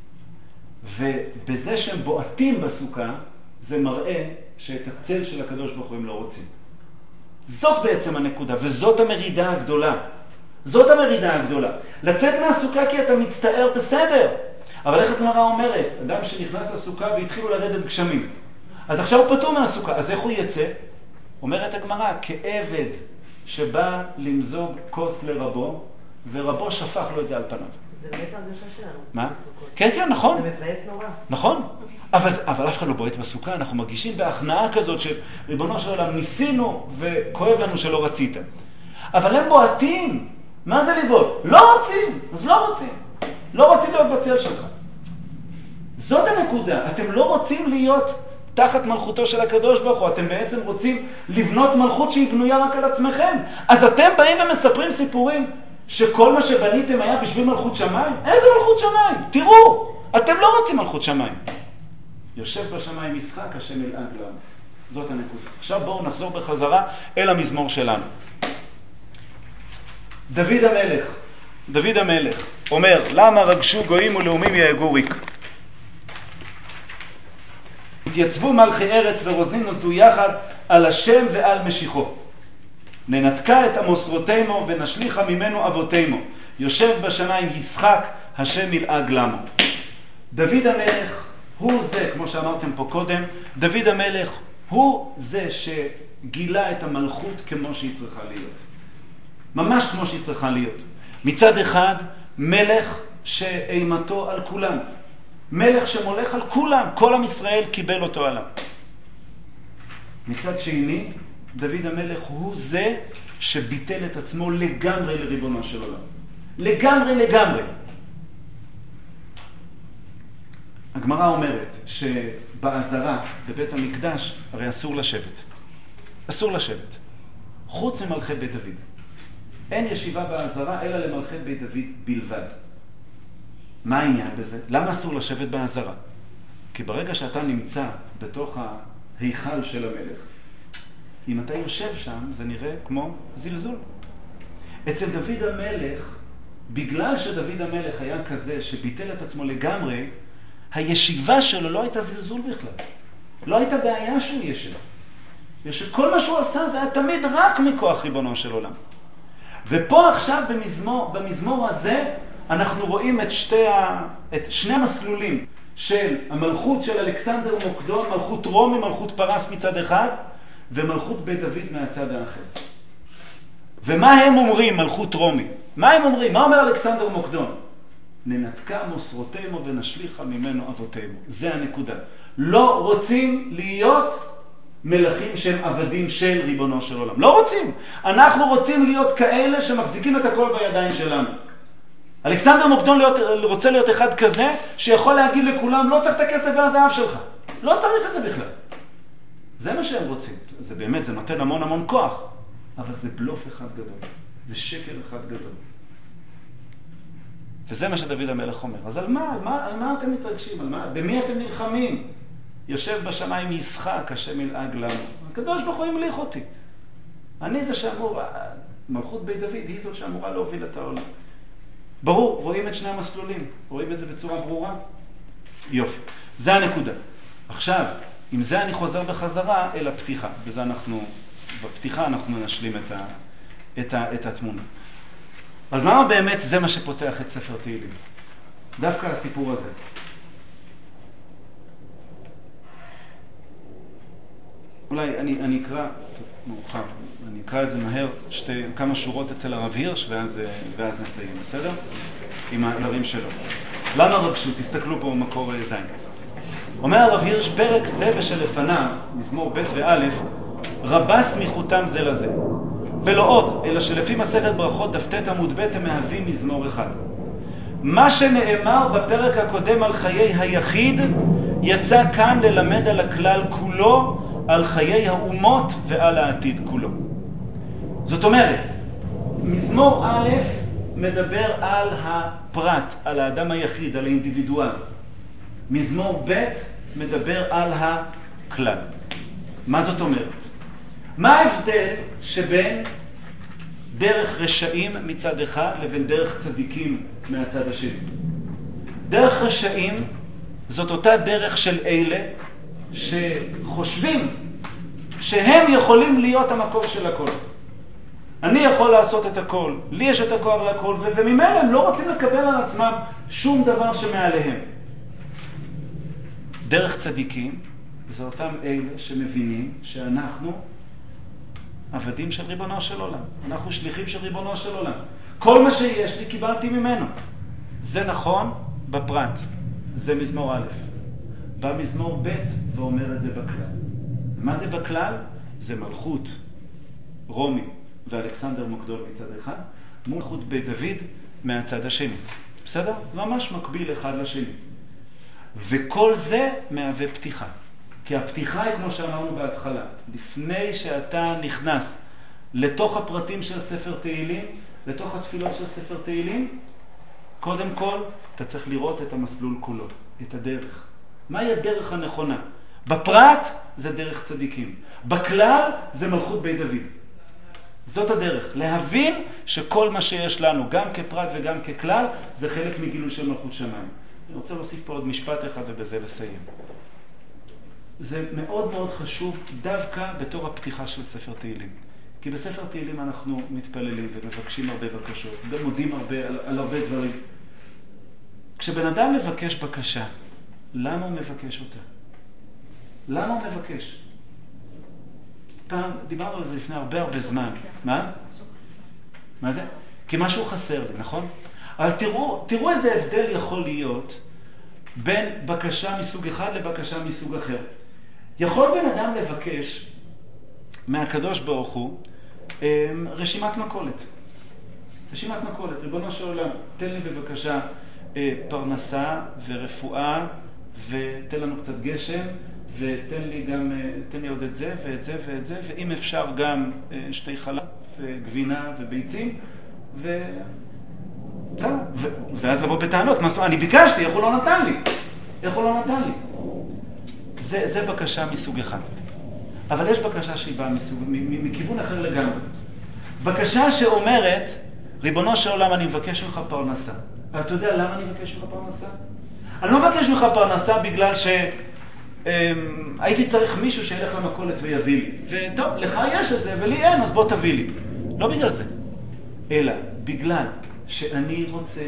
ובזה שהם בועטים בסוכה, זה מראה שאת הצל של הקדוש ברוך הוא הם לא רוצים. זאת בעצם הנקודה, וזאת המרידה הגדולה. זאת המרידה הגדולה. לצאת מהסוכה כי אתה מצטער בסדר. אבל איך הגמרא אומרת? אדם שנכנס לסוכה והתחילו לרדת גשמים. אז עכשיו הוא פטור מהסוכה, אז איך הוא יצא? אומרת הגמרא, כעבד שבא למזוג כוס לרבו, ורבו שפך לו את זה על פניו. זה באמת הרגשה שלנו. מה? בסוכות. כן, כן, נכון. זה מבאס נורא. נכון. אבל, אבל אף אחד לא בועט בסוכה, אנחנו מרגישים בהכנעה כזאת של ריבונו של עולם, ניסינו וכואב לנו שלא רצית. אבל הם בועטים. מה זה לבעוט? לא רוצים. אז לא רוצים. לא רוצים להיות בצל שלך. זאת הנקודה. אתם לא רוצים להיות תחת מלכותו של הקדוש ברוך הוא. אתם בעצם רוצים לבנות מלכות שהיא בנויה רק על עצמכם. אז אתם באים ומספרים סיפורים שכל מה שבניתם היה בשביל מלכות שמיים? איזה מלכות שמיים? תראו, אתם לא רוצים מלכות שמיים. יושב בשמיים משחק, השם ילעג לנו. זאת הנקודה. עכשיו בואו נחזור בחזרה אל המזמור שלנו. דוד המלך, דוד המלך אומר, למה רגשו גויים ולאומים יהגו ריק? התייצבו מלכי ארץ ורוזנים נוסדו יחד על השם ועל משיחו. ננתקה את עמוסרותימו ונשליחה ממנו אבותימו. יושב בשמיים ישחק, השם ילעג לנו. דוד המלך הוא זה, כמו שאמרתם פה קודם, דוד המלך הוא זה שגילה את המלכות כמו שהיא צריכה להיות. ממש כמו שהיא צריכה להיות. מצד אחד, מלך שאימתו על כולם. מלך שמולך על כולם. כל עם ישראל קיבל אותו עליו. מצד שני, דוד המלך הוא זה שביטל את עצמו לגמרי לריבונו של עולם. לגמרי, לגמרי. הגמרא אומרת שבעזרה בבית המקדש הרי אסור לשבת. אסור לשבת. חוץ ממלכי בית דוד. אין ישיבה בעזרה אלא למלכי בית דוד בלבד. מה העניין בזה? למה אסור לשבת בעזרה? כי ברגע שאתה נמצא בתוך ההיכל של המלך, אם אתה יושב שם, זה נראה כמו זלזול. אצל דוד המלך, בגלל שדוד המלך היה כזה שביטל את עצמו לגמרי, הישיבה שלו לא הייתה זלזול בכלל. לא הייתה בעיה שהוא ישב. ושכל מה שהוא עשה זה היה תמיד רק מכוח ריבונו של עולם. ופה עכשיו במזמור, במזמור הזה אנחנו רואים את, שתי ה, את שני המסלולים של המלכות של אלכסנדר מוקדון, מלכות רומי, מלכות פרס מצד אחד, ומלכות בית דוד מהצד האחר. ומה הם אומרים, מלכות רומי? מה הם אומרים? מה אומר אלכסנדר מוקדון? ננתקה מוסרותינו ונשליחה ממנו אבותינו. זה הנקודה. לא רוצים להיות מלכים שהם עבדים של ריבונו של עולם. לא רוצים. אנחנו רוצים להיות כאלה שמחזיקים את הכל בידיים שלנו. אלכסנדר מוקדון להיות, רוצה להיות אחד כזה שיכול להגיד לכולם, לא צריך את הכסף והזהב שלך. לא צריך את זה בכלל. זה מה שהם רוצים. זה באמת, זה נותן המון המון כוח. אבל זה בלוף אחד גדול. זה שקר אחד גדול. וזה מה שדוד המלך אומר. אז על מה? על מה, על מה אתם מתרגשים? על מה? במי אתם נלחמים? יושב בשמיים ישחק, השם ילעג לנו. הקדוש ברוך הוא המליך אותי. אני זה שאמור, מלכות בית דוד היא זאת שאמורה להוביל את העולם. ברור, רואים את שני המסלולים. רואים את זה בצורה ברורה? יופי. זה הנקודה. עכשיו, עם זה אני חוזר בחזרה אל הפתיחה. בזה אנחנו, בפתיחה אנחנו נשלים את, ה, את, ה, את התמונה. אז למה באמת זה מה שפותח את ספר תהילים? דווקא הסיפור הזה. אולי אני, אני אקרא, טוב, מאוחר, אני אקרא את זה מהר, שתי, כמה שורות אצל הרב הירש, ואז, ואז נסיים, בסדר? עם הערים שלו. למה רגשו? תסתכלו פה במקור זין. אומר הרב הירש, פרק זה ושלפניו, מזמור ב' וא', רבה סמיכותם זה לזה. ולא עוד, אלא שלפי מסכת ברכות דף ט' עמוד ב' הם מהווים מזמור אחד. מה שנאמר בפרק הקודם על חיי היחיד, יצא כאן ללמד על הכלל כולו, על חיי האומות ועל העתיד כולו. זאת אומרת, מזמור א' מדבר על הפרט, על האדם היחיד, על האינדיבידואל. מזמור ב' מדבר על הכלל. מה זאת אומרת? מה ההבדל שבין דרך רשעים מצד אחד לבין דרך צדיקים מהצד השני. דרך רשעים זאת אותה דרך של אלה שחושבים שהם יכולים להיות המקור של הכל. אני יכול לעשות את הכל, לי יש את הכוח להכל, ו- וממילא הם לא רוצים לקבל על עצמם שום דבר שמעליהם. דרך צדיקים זה אותם אלה שמבינים שאנחנו עבדים של ריבונו של עולם. אנחנו שליחים של ריבונו של עולם. כל מה שיש לי קיבלתי ממנו. זה נכון בפרט. זה מזמור א'. בא מזמור ב' ואומר את זה בכלל. מה זה בכלל? זה מלכות רומי ואלכסנדר מוקדון מצד אחד, מול מלכות בית דוד מהצד השני. בסדר? ממש מקביל אחד לשני. וכל זה מהווה פתיחה. כי הפתיחה היא כמו שאמרנו בהתחלה. לפני שאתה נכנס לתוך הפרטים של ספר תהילים, לתוך התפילות של ספר תהילים, קודם כל אתה צריך לראות את המסלול כולו, את הדרך. מהי הדרך הנכונה? בפרט זה דרך צדיקים. בכלל זה מלכות בית דוד. זאת הדרך. להבין שכל מה שיש לנו, גם כפרט וגם ככלל, זה חלק מגילוי של מלכות שמיים. אני רוצה להוסיף פה עוד משפט אחד ובזה לסיים. זה מאוד מאוד חשוב דווקא בתור הפתיחה של ספר תהילים. כי בספר תהילים אנחנו מתפללים ומבקשים הרבה בקשות, ומודים הרבה על, על הרבה דברים. כשבן אדם מבקש בקשה, למה הוא מבקש אותה? למה הוא מבקש? פעם, דיברנו על זה לפני הרבה הרבה זמן. מה? מה זה? כי משהו חסר לי, נכון? אבל תראו, תראו איזה הבדל יכול להיות בין בקשה מסוג אחד לבקשה מסוג אחר. יכול בן אדם לבקש מהקדוש ברוך הוא רשימת מכולת. רשימת מכולת. ריבונו של עולם, תן לי בבקשה פרנסה ורפואה, ותן לנו קצת גשם, ותן לי גם, תן לי עוד את זה ואת זה ואת זה, ואם אפשר גם שתי חלב וגבינה וביצים, ו... ו... ואז לבוא בטענות. מה זאת אומרת? אני ביקשתי, איך הוא לא נתן לי? איך הוא לא נתן לי? זה, זה בקשה מסוג אחד. אבל יש בקשה שהיא באה מסוג, מכיוון אחר לגמרי. בקשה שאומרת, ריבונו של עולם, אני מבקש ממך פרנסה. אתה יודע למה אני מבקש ממך פרנסה? אני לא מבקש ממך פרנסה בגלל שהייתי צריך מישהו שילך למכולת ויביא לי. וטוב, לך יש את זה ולי אין, אז בוא תביא לי. לא בגלל זה. אלא בגלל שאני רוצה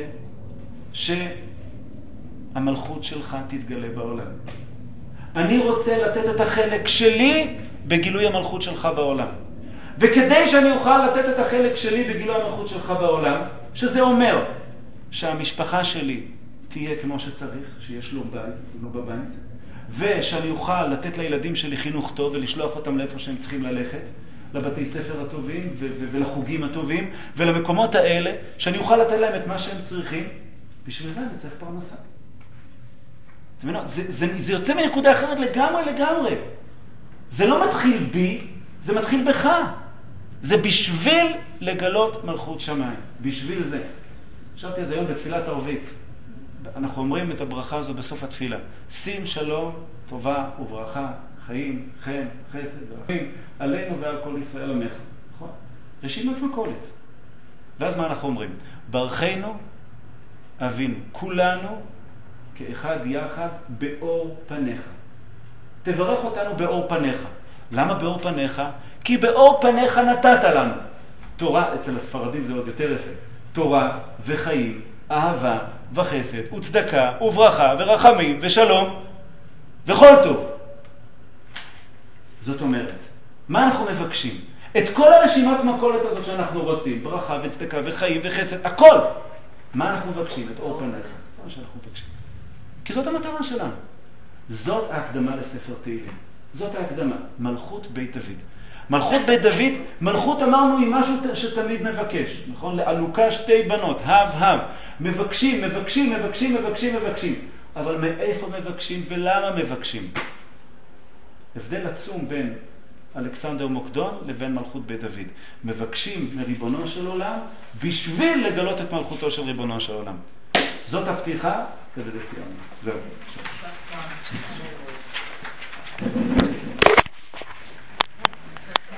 שהמלכות שלך תתגלה בעולם. אני רוצה לתת את החלק שלי בגילוי המלכות שלך בעולם. וכדי שאני אוכל לתת את החלק שלי בגילוי המלכות שלך בעולם, שזה אומר שהמשפחה שלי תהיה כמו שצריך, שיש לו בית, אצלנו בבית, ושאני אוכל לתת לילדים שלי חינוך טוב ולשלוח אותם לאיפה שהם צריכים ללכת, לבתי ספר הטובים ו- ו- ולחוגים הטובים, ולמקומות האלה, שאני אוכל לתת להם את מה שהם צריכים, בשביל זה אני צריך פרנסה. זה, זה, זה יוצא מנקודה אחרת לגמרי לגמרי. זה לא מתחיל בי, זה מתחיל בך. זה בשביל לגלות מלכות שמיים. בשביל זה. חשבתי על זה היום בתפילת ערבית. אנחנו אומרים את הברכה הזו בסוף התפילה. שים שלום, טובה וברכה, חיים, חן, חסד ורחמים, עלינו ועל כל ישראל עמך. נכון? רשימת מכולת. ואז מה אנחנו אומרים? ברכנו אבינו, כולנו כאחד יחד באור פניך. תברך אותנו באור פניך. למה באור פניך? כי באור פניך נתת לנו. תורה, אצל הספרדים זה עוד יותר יפה. תורה וחיים, אהבה וחסד וצדקה וברכה ורחמים ושלום וכל טוב. זאת אומרת, מה אנחנו מבקשים? את כל הרשימת מכולת הזאת שאנחנו רוצים, ברכה וצדקה וחיים וחסד, הכל. מה אנחנו מבקשים? את אור פניך. זה מה שאנחנו מבקשים. כי זאת המטרה שלנו. זאת ההקדמה לספר תהילים. זאת ההקדמה. מלכות בית דוד. מלכות בית דוד, מלכות אמרנו היא משהו שתמיד מבקש. נכון? לעלוקה שתי בנות, הב הב. מבקשים, מבקשים, מבקשים, מבקשים, מבקשים. אבל מאיפה מבקשים ולמה מבקשים? הבדל עצום בין אלכסנדר מוקדון לבין מלכות בית דוד. מבקשים מריבונו של עולם בשביל לגלות את מלכותו של ריבונו של עולם. זאת הפתיחה, ובזה סיימנו. זהו.